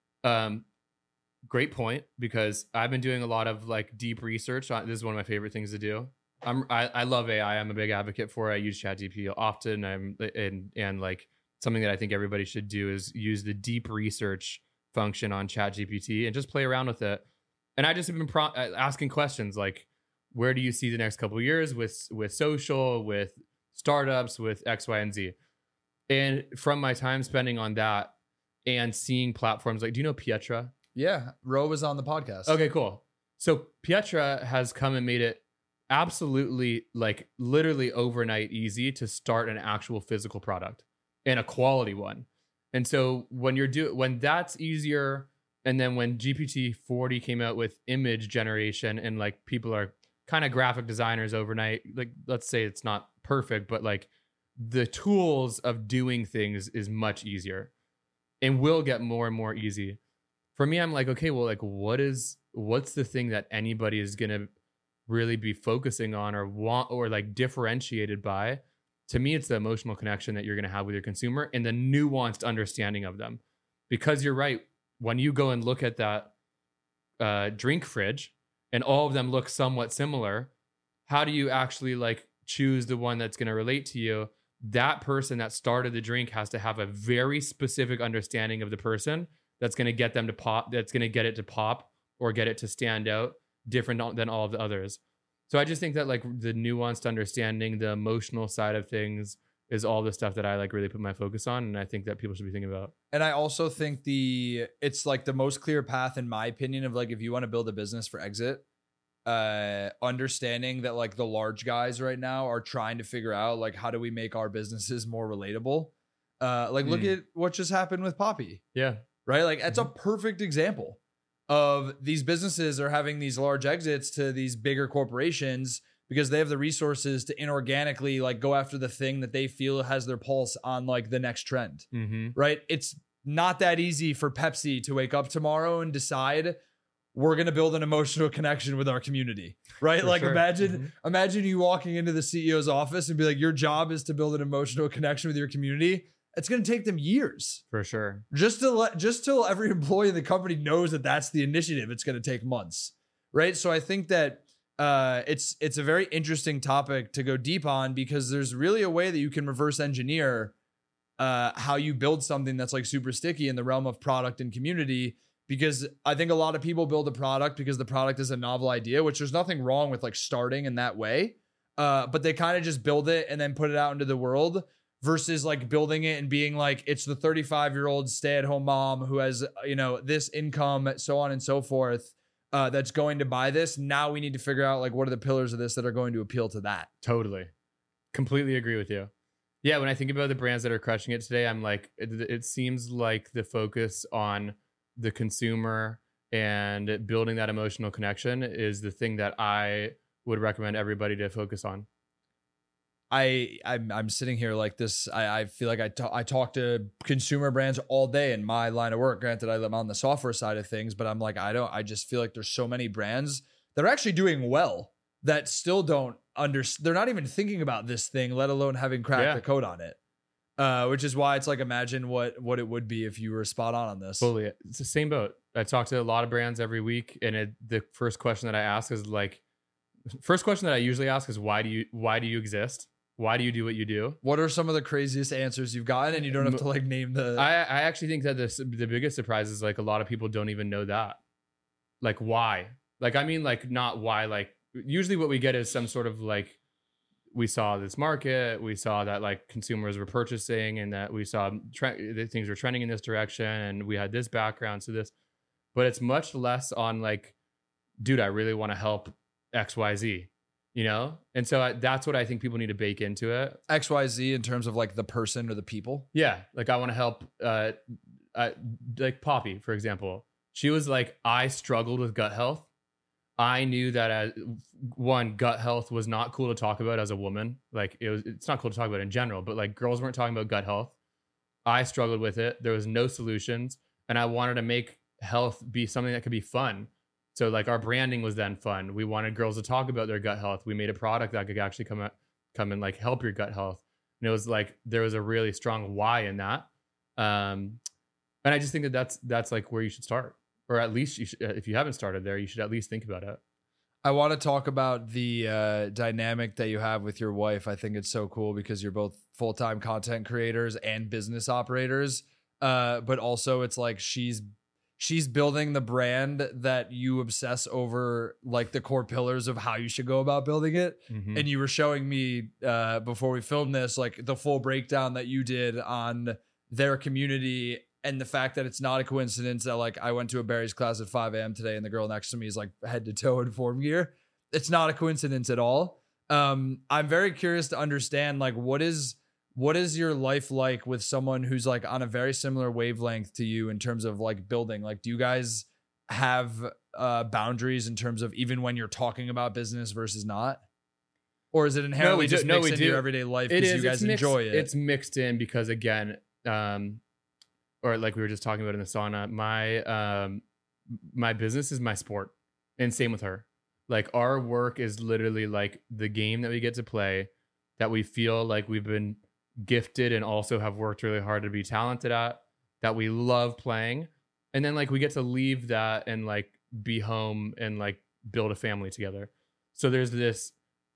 Speaker 1: Great point, because I've been doing a lot of like deep research. This is one of my favorite things to do. I love AI. I'm a big advocate for it. I use ChatGPT often. And like something that I think everybody should do is use the deep research function on ChatGPT and just play around with it. And I just have been asking questions like, where do you see the next couple of years with social, with startups, with X, Y, and Z? And from my time spending on that and seeing platforms like, do you know Pietra?
Speaker 2: Yeah, Ro was on the podcast.
Speaker 1: Okay, cool. So Pietra has come and made it absolutely, like literally overnight easy to start an actual physical product, and a quality one. And so when that's easier, and then when GPT-40 came out with image generation, and like people are kind of graphic designers overnight, like let's say it's not perfect, but like the tools of doing things is much easier and will get more and more easy. For me, I'm like, okay, well, like what's the thing that anybody is going to really be focusing on or want, or like differentiated by? To me, it's the emotional connection that you're going to have with your consumer and the nuanced understanding of them. Because you're right, when you go and look at that drink fridge and all of them look somewhat similar, how do you actually like choose the one that's going to relate to you? That person that started the drink has to have a very specific understanding of the person that's going to get them to pop, that's going to get it to pop or get it to stand out different than all of the others. So I just think that like the nuanced understanding, the emotional side of things is all the stuff that I like really put my focus on. And I think that people should be thinking about.
Speaker 2: And I also think it's like the most clear path, in my opinion, of like, if you want to build a business for exit, understanding that like the large guys right now are trying to figure out like, how do we make our businesses more relatable? Look at what just happened with Poppy.
Speaker 1: Yeah.
Speaker 2: Right. Like that's a perfect example of these businesses are having these large exits to these bigger corporations because they have the resources to inorganically like go after the thing that they feel has their pulse on like the next trend. Right. It's not that easy for Pepsi to wake up tomorrow and decide we're going to build an emotional connection with our community. Right. For like sure. Imagine you walking into the CEO's office and be like, your job is to build an emotional connection with your community. It's going to take them years.
Speaker 1: For sure.
Speaker 2: Just till every employee in the company knows that that's the initiative, it's going to take months. Right. So I think that it's a very interesting topic to go deep on, because there's really a way that you can reverse engineer how you build something that's like super sticky in the realm of product and community. Because I think a lot of people build a product because the product is a novel idea, which there's nothing wrong with like starting in that way. But they kind of just build it and then put it out into the world, versus like building it and being like, it's the 35-year-old stay-at-home mom who has, this income, so on and so forth, that's going to buy this. Now we need to figure out like, what are the pillars of this that are going to appeal to that?
Speaker 1: Totally. Completely agree with you. Yeah. When I think about the brands that are crushing it today, I'm like, it seems like the focus on the consumer and building that emotional connection is the thing that I would recommend everybody to focus on.
Speaker 2: I'm sitting here like this. I feel like I talk to consumer brands all day in my line of work. Granted, I'm on the software side of things, but I'm like, I just feel like there's so many brands that are actually doing well that still don't they're not even thinking about this thing, let alone having cracked the code on it. Which is why it's like, imagine what it would be if you were spot on this.
Speaker 1: Fully. It's the same boat. I talk to a lot of brands every week, and the first question that I ask is like, first question that I usually ask is, why do you exist? Why do you do what you do?
Speaker 2: What are some of the craziest answers you've gotten? And you don't have to like name the...
Speaker 1: I actually think that the biggest surprise is like a lot of people don't even know that. Like, why? Like, I mean, like, not why. Like, usually what we get is some sort of like, we saw this market, we saw that like consumers were purchasing, and that we saw that things were trending in this direction, and we had this background to this. But it's much less on like, dude, I really want to help XYZ. And so that's what I think people need to bake into it.
Speaker 2: XYZ in terms of like the person or the people.
Speaker 1: Yeah. Like I want to help, like Poppy, for example. She was like, I struggled with gut health. I knew that gut health was not cool to talk about as a woman. Like it's not cool to talk about in general, but like girls weren't talking about gut health. I struggled with it. There was no solutions. And I wanted to make health be something that could be fun. So like our branding was then fun. We wanted girls to talk about their gut health. We made a product that could actually come and like help your gut health. And it was like, there was a really strong why in that. And I just think that that's like where you should start, or at least you should, if you haven't started there, you should at least think about it.
Speaker 2: I want to talk about the dynamic that you have with your wife. I think it's so cool because you're both full-time content creators and business operators. But also it's like, she's building the brand that you obsess over, like the core pillars of how you should go about building it. Mm-hmm. And you were showing me before we filmed this, like the full breakdown that you did on their community, and the fact that it's not a coincidence that like I went to a Barry's class at 5 a.m. today and the girl next to me is like head to toe in form gear. It's not a coincidence at all. I'm very curious to understand like, what is your life like with someone who's like on a very similar wavelength to you in terms of like building? Like, do you guys have boundaries in terms of even when you're talking about business versus not? Or is it inherently just mixed into your everyday life because you guys enjoy it?
Speaker 1: It's mixed in because again, or like we were just talking about in the sauna, my business is my sport, and same with her. Like our work is literally like the game that we get to play, that we feel like we've been gifted and also have worked really hard to be talented at, that we love playing. And then like we get to leave that and like be home and like build a family together. So there's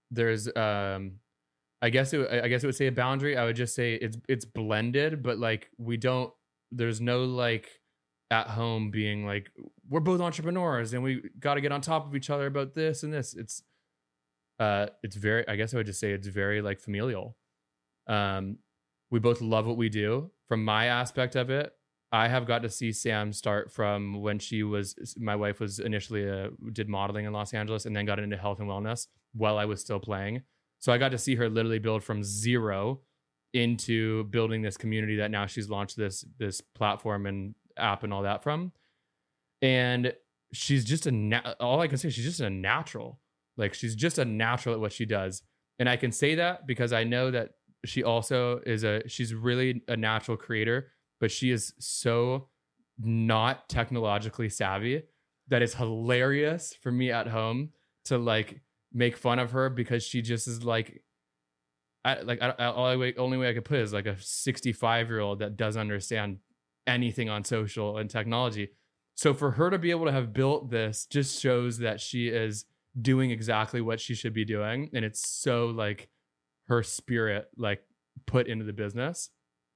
Speaker 1: I guess it would say a boundary. I would just say it's blended, but like there's no like at home being like, we're both entrepreneurs and we got to get on top of each other about this and this. it's very, I guess I would just say it's very like familial. We both love what we do. From my aspect of it, I have got to see Sam start from when my wife was initially did modeling in Los Angeles and then got into health and wellness while I was still playing. So I got to see her literally build from zero into building this community that now she's launched this platform and app and all that from. And she's just all I can say, she's just a natural. Like, she's just a natural at what she does. And I can say that because I know that she also she's really a natural creator, but she is so not technologically savvy that it's hilarious for me at home to like make fun of her, because she just is like, only way I could put it is like a 65-year-old that doesn't understand anything on social and technology. So for her to be able to have built this just shows that she is doing exactly what she should be doing. And it's so like her spirit, like put into the business,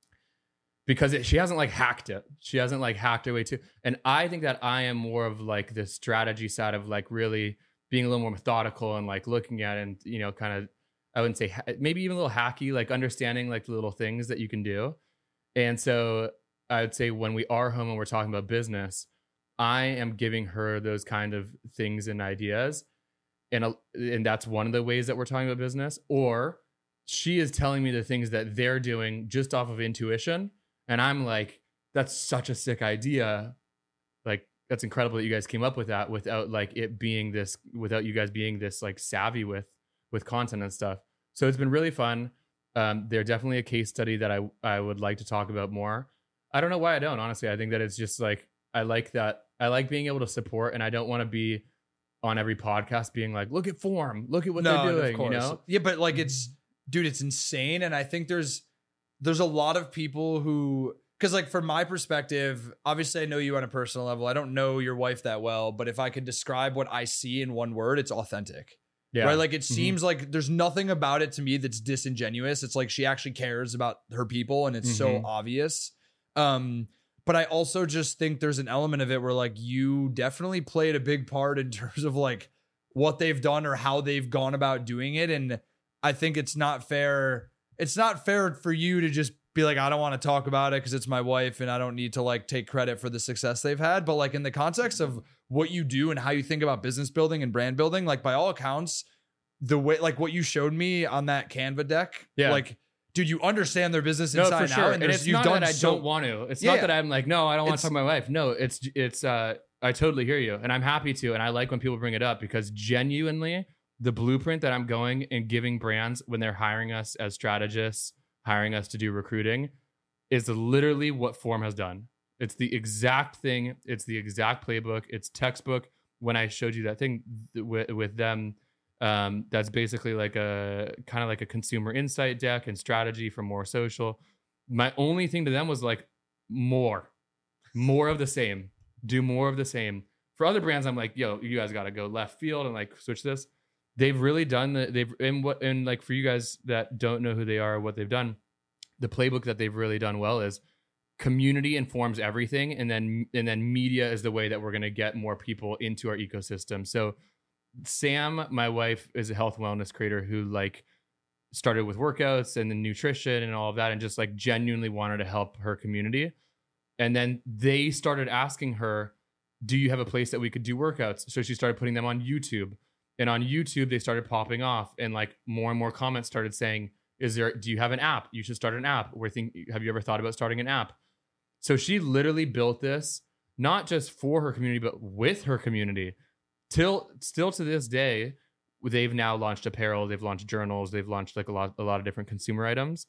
Speaker 1: because she hasn't like hacked it. She hasn't like hacked her way to. And I think that I am more of like the strategy side of like really being a little more methodical and like looking at it and, you know, kind of, I wouldn't say maybe even a little hacky, like understanding like the little things that you can do. And so I would say when we are home and we're talking about business, I am giving her those kind of things and ideas. And that's one of the ways that we're talking about business. Or she is telling me the things that they're doing just off of intuition. And I'm like, that's such a sick idea. Like, that's incredible that you guys came up with that without like it being this, without you guys being this like savvy with content and stuff. So it's been really fun. They're definitely a case study that I would like to talk about more. I don't know why I don't, honestly. I think that it's just like, I like being able to support, and I don't want to be on every podcast being like, look at Form, look at what they're doing, you know?
Speaker 2: Yeah, but like it's insane. And I think there's a lot of people who, because like from my perspective, obviously I know you on a personal level. I don't know your wife that well, but if I could describe what I see in one word, it's authentic. Yeah. Right. Like it seems like there's nothing about it to me that's disingenuous. It's like she actually cares about her people, and it's so obvious. But I also just think there's an element of it where like you definitely played a big part in terms of like what they've done or how they've gone about doing it. And I think it's not fair. It's not fair for you to just be like, I don't want to talk about it because it's my wife and I don't need to like take credit for the success they've had. But like in the context of what you do and how you think about business building and brand building, like by all accounts, the way, like what you showed me on that Canva deck, like, dude, you understand their business inside and out.
Speaker 1: And it's not that I don't want to. It's not that I'm like, no, I don't want to talk to my wife. No, it's I totally hear you. And I'm happy to. And I like when people bring it up, because genuinely the blueprint that I'm going and giving brands when they're hiring us as strategists, hiring us to do recruiting, is literally what Form has done. It's the exact thing. It's the exact playbook. It's textbook. When I showed you that thing with them, that's basically like a kind of like a consumer insight deck and strategy for more social. My only thing to them was like more of the same. Do more of the same. For other brands, I'm like, yo, you guys got to go left field and like switch this. They've really done and like for you guys that don't know who they are or what they've done, the playbook that they've really done well is community informs everything, and then media is the way that we're going to get more people into our ecosystem. So Sam, my wife, is a health wellness creator who like started with workouts and the nutrition and all of that, and just like genuinely wanted to help her community. And then they started asking her, do you have a place that we could do workouts? So she started putting them on YouTube. And on YouTube, they started popping off, and like more and more comments started saying, do you have an app? You should start an app. Have you ever thought about starting an app? So she literally built this, not just for her community, but with her community. Still to this day, they've now launched apparel, they've launched journals, they've launched like a lot of different consumer items.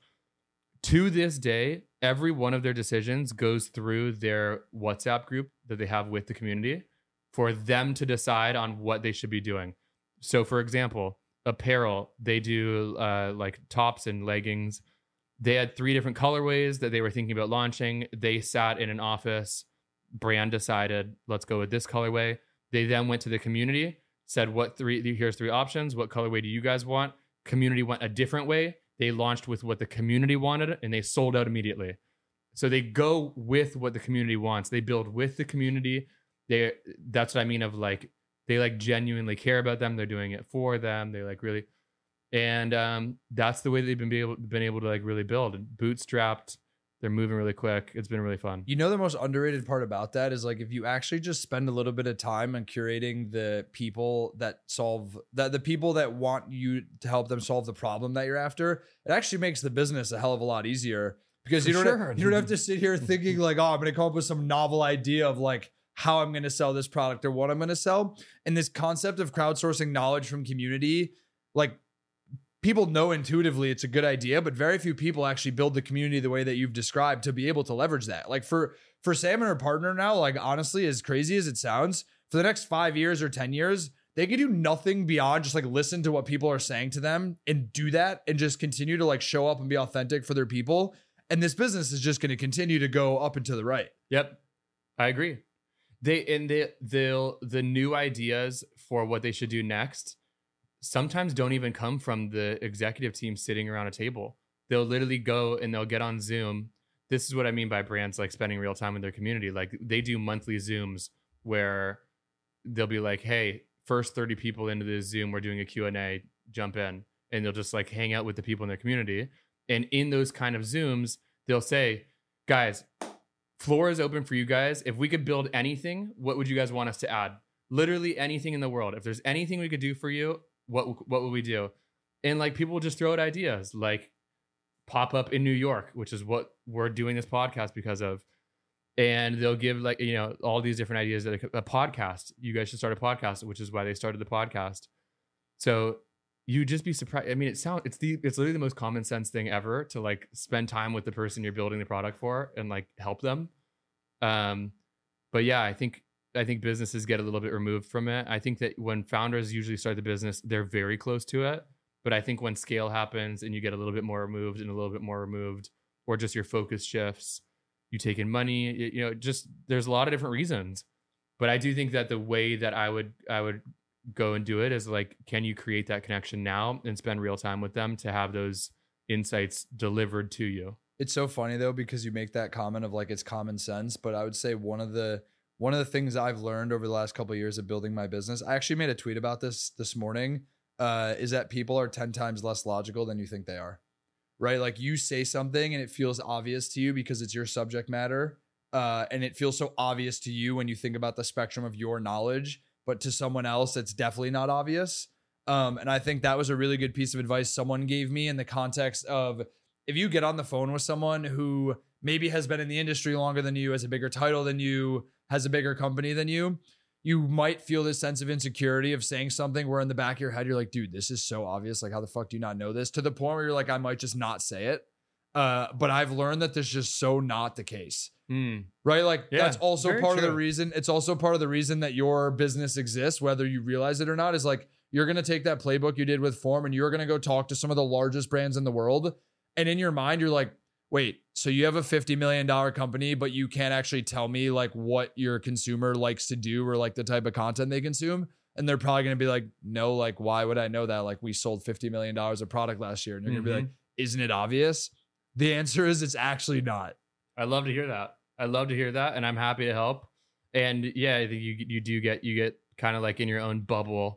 Speaker 1: To this day, every one of their decisions goes through their WhatsApp group that they have with the community for them to decide on what they should be doing. So for example, apparel, they do like tops and leggings. They had 3 different colorways that they were thinking about launching. They sat in an office, brand decided, let's go with this colorway. They then went to the community, said, here's 3 options. What colorway do you guys want? Community went a different way. They launched with what the community wanted, and they sold out immediately. So they go with what the community wants. They build with the community. That's what I mean of like They like genuinely care about them. They're doing it for them. They like really, and that's the way they've been able to like really build and bootstrapped. They're moving really quick. It's been really fun.
Speaker 2: You know, the most underrated part about that is like if you actually just spend a little bit of time on curating the people that the people that want you to help them solve the problem that you're after, it actually makes the business a hell of a lot easier because you don't have to sit here thinking like, oh, I'm going to come up with some novel idea of like how I'm going to sell this product or what I'm going to sell. And this concept of crowdsourcing knowledge from community, like, people know intuitively it's a good idea, but very few people actually build the community the way that you've described to be able to leverage that. Like for Sam and her partner now, like honestly, as crazy as it sounds, for the next 5 years or 10 years, they could do nothing beyond just like listen to what people are saying to them and do that and just continue to like show up and be authentic for their people. And this business is just going to continue to go up and to the right.
Speaker 1: Yep. I agree. The new ideas for what they should do next sometimes don't even come from the executive team sitting around a table. They'll literally go and they'll get on Zoom. This is what I mean by brands like spending real time with their community. Like they do monthly Zooms where they'll be like, hey, first 30 people into this Zoom, we're doing a Q&A, jump in. And they'll just like hang out with the people in their community. And in those kind of Zooms, they'll say, guys, floor is open for you guys. If we could build anything, what would you guys want us to add? Literally anything in the world. If there's anything we could do for you, what would we do? And like people will just throw out ideas like pop up in New York, which is what we're doing this podcast because of. And they'll give like, you know, all these different ideas that a podcast, you guys should start a podcast, which is why they started the podcast. So you just be surprised. I mean, it's literally the most common sense thing ever to like spend time with the person you're building the product for and like help them. But yeah, I think businesses get a little bit removed from it. I think that when founders usually start the business, they're very close to it. But I think when scale happens and you get a little bit more removed, or just your focus shifts, you take in money, you know, just there's a lot of different reasons. But I do think that the way that I would go and do it is like, can you create that connection now and spend real time with them to have those insights delivered to you? It's
Speaker 2: so funny though, because you make that comment of like, it's common sense. But I would say one of the things I've learned over the last couple of years of building my business, I actually made a tweet about this morning, is that people are 10 times less logical than you think they are, right? Like you say something and it feels obvious to you because it's your subject matter. And it feels so obvious to you when you think about the spectrum of your knowledge, but to someone else, it's definitely not obvious. And I think that was a really good piece of advice someone gave me in the context of if you get on the phone with someone who maybe has been in the industry longer than you, has a bigger title than you, has a bigger company than you, you might feel this sense of insecurity of saying something where in the back of your head, you're like, dude, this is so obvious. Like, how the fuck do you not know this? To the point where you're like, I might just not say it. But I've learned that this is just so not the case. Right? Like that's also part of the reason. It's also part of the reason that your business exists, whether you realize it or not, is like, you're going to take that playbook you did with Form and you're going to go talk to some of the largest brands in the world. And in your mind, you're like, wait, so you have a $50 million company, but you can't actually tell me like what your consumer likes to do or like the type of content they consume. And they're probably going to be like, no, like, why would I know that? Like we sold $50 million of product last year. And you're going to be like, isn't it obvious? The answer is it's actually not.
Speaker 1: I love to hear that. And I'm happy to help. And yeah, I think you get kind of like in your own bubble.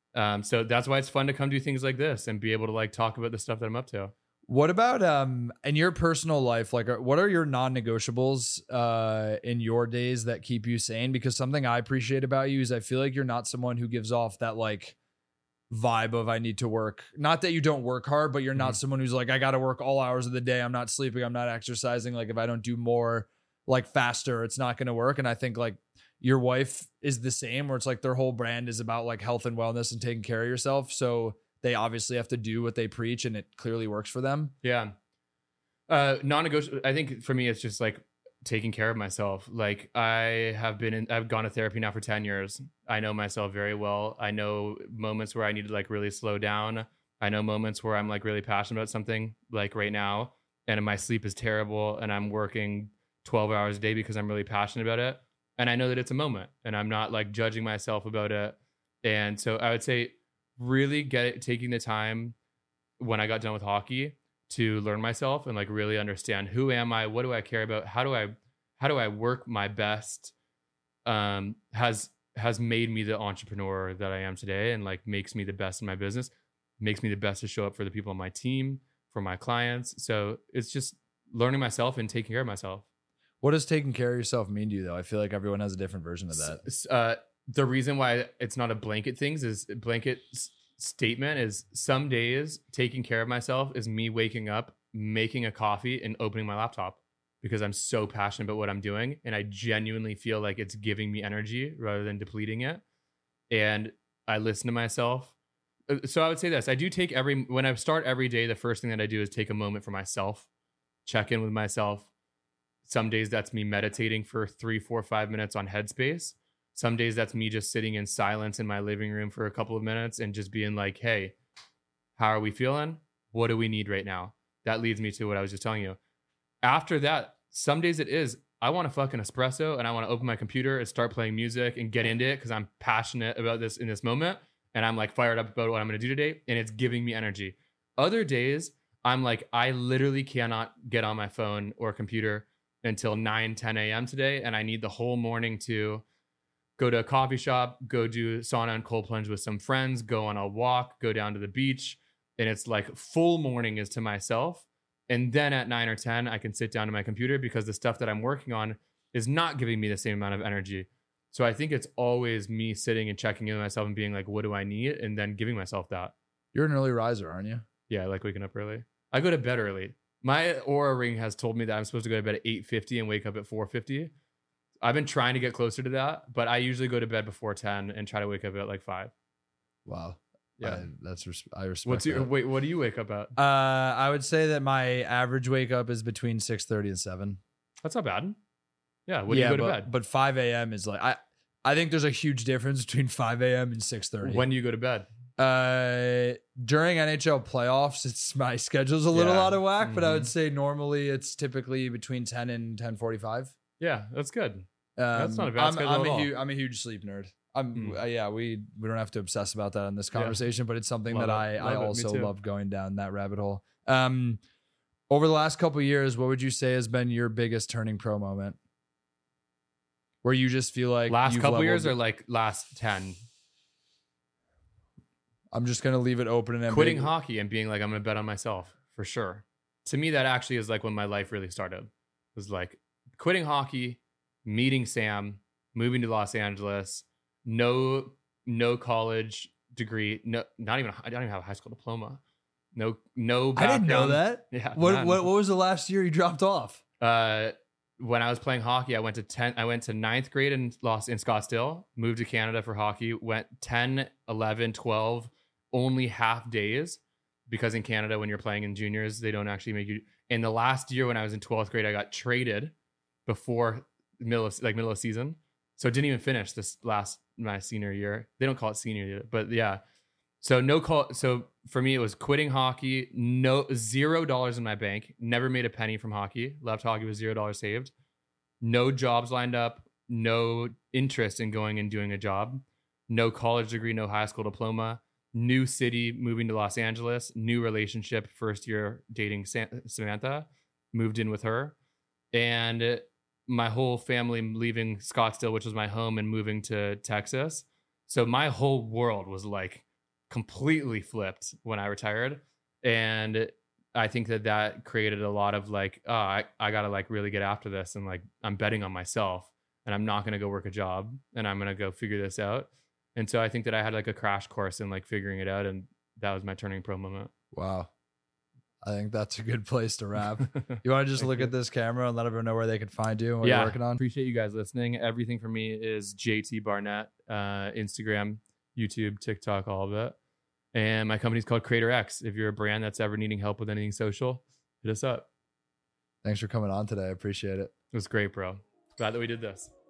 Speaker 1: So that's why it's fun to come do things like this and be able to like talk about the stuff that I'm up to.
Speaker 2: What about in your personal life? Like, what are your non-negotiables in your days that keep you sane? Because something I appreciate about you is I feel like you're not someone who gives off that like vibe of I need to work. Not that you don't work hard, but you're not someone who's like, I got to work all hours of the day. I'm not sleeping. I'm not exercising. Like if I don't do more like faster, it's not going to work. And I think like your wife is the same, where it's like their whole brand is about like health and wellness and taking care of yourself. So they obviously have to do what they preach and it clearly works for them.
Speaker 1: Yeah. Non-negotiable. I think for me, it's just like taking care of myself. Like I've gone to therapy now for 10 years. I know myself very well. I know moments where I need to like really slow down. I know moments where I'm like really passionate about something like right now and my sleep is terrible and I'm working 12 hours a day because I'm really passionate about it. And I know that it's a moment and I'm not like judging myself about it. And so I would say really taking the time when I got done with hockey to learn myself and like really understand who am I, what do I care about, how do I work my best, has has made me the entrepreneur that I am today, and like makes me the best in my business, makes me the best to show up for the people on my team, for my clients. So it's just learning myself and taking care of myself.
Speaker 2: What does taking care of yourself mean to you, though? I feel like everyone has a different version of that.
Speaker 1: The reason why it's not a blanket statement is some days taking care of myself is me waking up, making a coffee, and opening my laptop because I'm so passionate about what I'm doing. And I genuinely feel like it's giving me energy rather than depleting it. And I listen to myself. So I would say this, when I start every day, the first thing that I do is take a moment for myself, check in with myself. Some days that's me meditating for 3, 4, 5 minutes on Headspace. Some days that's me just sitting in silence in my living room for a couple of minutes and just being like, hey, how are we feeling? What do we need right now? That leads me to what I was just telling you. After that, some days I want a fucking espresso and I want to open my computer and start playing music and get into it because I'm passionate about this in this moment. And I'm like fired up about what I'm going to do today. And it's giving me energy. Other days, I'm like, I literally cannot get on my phone or computer until 9, 10 a.m. today. And I need the whole morning to go to a coffee shop, go do sauna and cold plunge with some friends, go on a walk, go down to the beach. And it's like full morning is to myself. And then at 9 or 10, I can sit down to my computer because the stuff that I'm working on is not giving me the same amount of energy. So I think it's always me sitting and checking in with myself and being like, what do I need? And then giving myself that.
Speaker 2: You're an early riser, aren't you?
Speaker 1: Yeah, I like waking up early. I go to bed early. My Aura ring has told me that I'm supposed to go to bed at 8:50 and wake up at 4:50. I've been trying to get closer to that, but I usually go to bed before 10 and try to wake up at like 5.
Speaker 2: Wow.
Speaker 1: Yeah.
Speaker 2: I respect that.
Speaker 1: What do you wake up at?
Speaker 2: I would say that my average wake up is between 6:30 and 7.
Speaker 1: That's not bad. Yeah. When do you go to bed?
Speaker 2: But 5 a.m. is like, I think there's a huge difference between 5 a.m. and 6:30.
Speaker 1: When do you go to bed?
Speaker 2: During NHL playoffs, my schedule's a little out of whack, but I would
Speaker 1: Mhm.
Speaker 2: say normally it's typically between 10 and 10:45.
Speaker 1: Yeah, that's good. That's not a bad schedule at all.
Speaker 2: I'm a huge sleep nerd. We don't have to obsess about that in this
Speaker 1: Yeah.
Speaker 2: conversation, but it's something
Speaker 1: Love
Speaker 2: that
Speaker 1: it.
Speaker 2: I
Speaker 1: Love it. Me
Speaker 2: also
Speaker 1: too.
Speaker 2: love going down that rabbit hole. Over the last couple of years, what would you say has been your biggest turning pro moment? Where you just feel like
Speaker 1: Last
Speaker 2: you've
Speaker 1: couple years
Speaker 2: leveled-
Speaker 1: or like last 10?
Speaker 2: I'm just gonna leave it open and
Speaker 1: Quitting
Speaker 2: ambiguous.
Speaker 1: hockey and being like, I'm going to bet on myself for sure. To me, that actually is like when my life really started. It was like quitting hockey, meeting Sam, moving to Los Angeles, no college degree, I don't even have a high school diploma. No
Speaker 2: I didn't know
Speaker 1: background.
Speaker 2: that.
Speaker 1: Yeah.
Speaker 2: What
Speaker 1: none.
Speaker 2: was the last year you dropped off?
Speaker 1: When I was playing hockey, I went to ninth grade in Scottsdale, moved to Canada for hockey, went 10, 11, 12, only half days, because in Canada, when you're playing in juniors, they don't actually make you. In the last year when I was in 12th grade, I got traded before middle of season. So it didn't even finish my senior year. They don't call it senior year, but yeah. So So for me, it was quitting hockey, $0 in my bank, never made a penny from hockey, left hockey with $0 saved, no jobs lined up, no interest in going and doing a job, no college degree, no high school diploma, new city, moving to Los Angeles, new relationship, first year dating Samantha, moved in with her. And my whole family leaving Scottsdale, which was my home, and moving to Texas. So my whole world was like completely flipped when I retired. And I think that created a lot of like, oh, I gotta like really get after this, and like I'm betting on myself, and I'm not gonna go work a job, and I'm gonna go figure this out. And so I think that I had like a crash course in like figuring it out, and that was my turning pro moment.
Speaker 2: Wow. I think that's a good place to wrap. You want to just look at this camera and let everyone know where they can find you and what you're working on?
Speaker 1: Appreciate you guys listening. Everything for me is JT Barnett, Instagram, YouTube, TikTok, all of it. And my company's called Creator X. If you're a brand that's ever needing help with anything social, hit us up.
Speaker 2: Thanks for coming on today. I appreciate it.
Speaker 1: It was great, bro. Glad that we did this.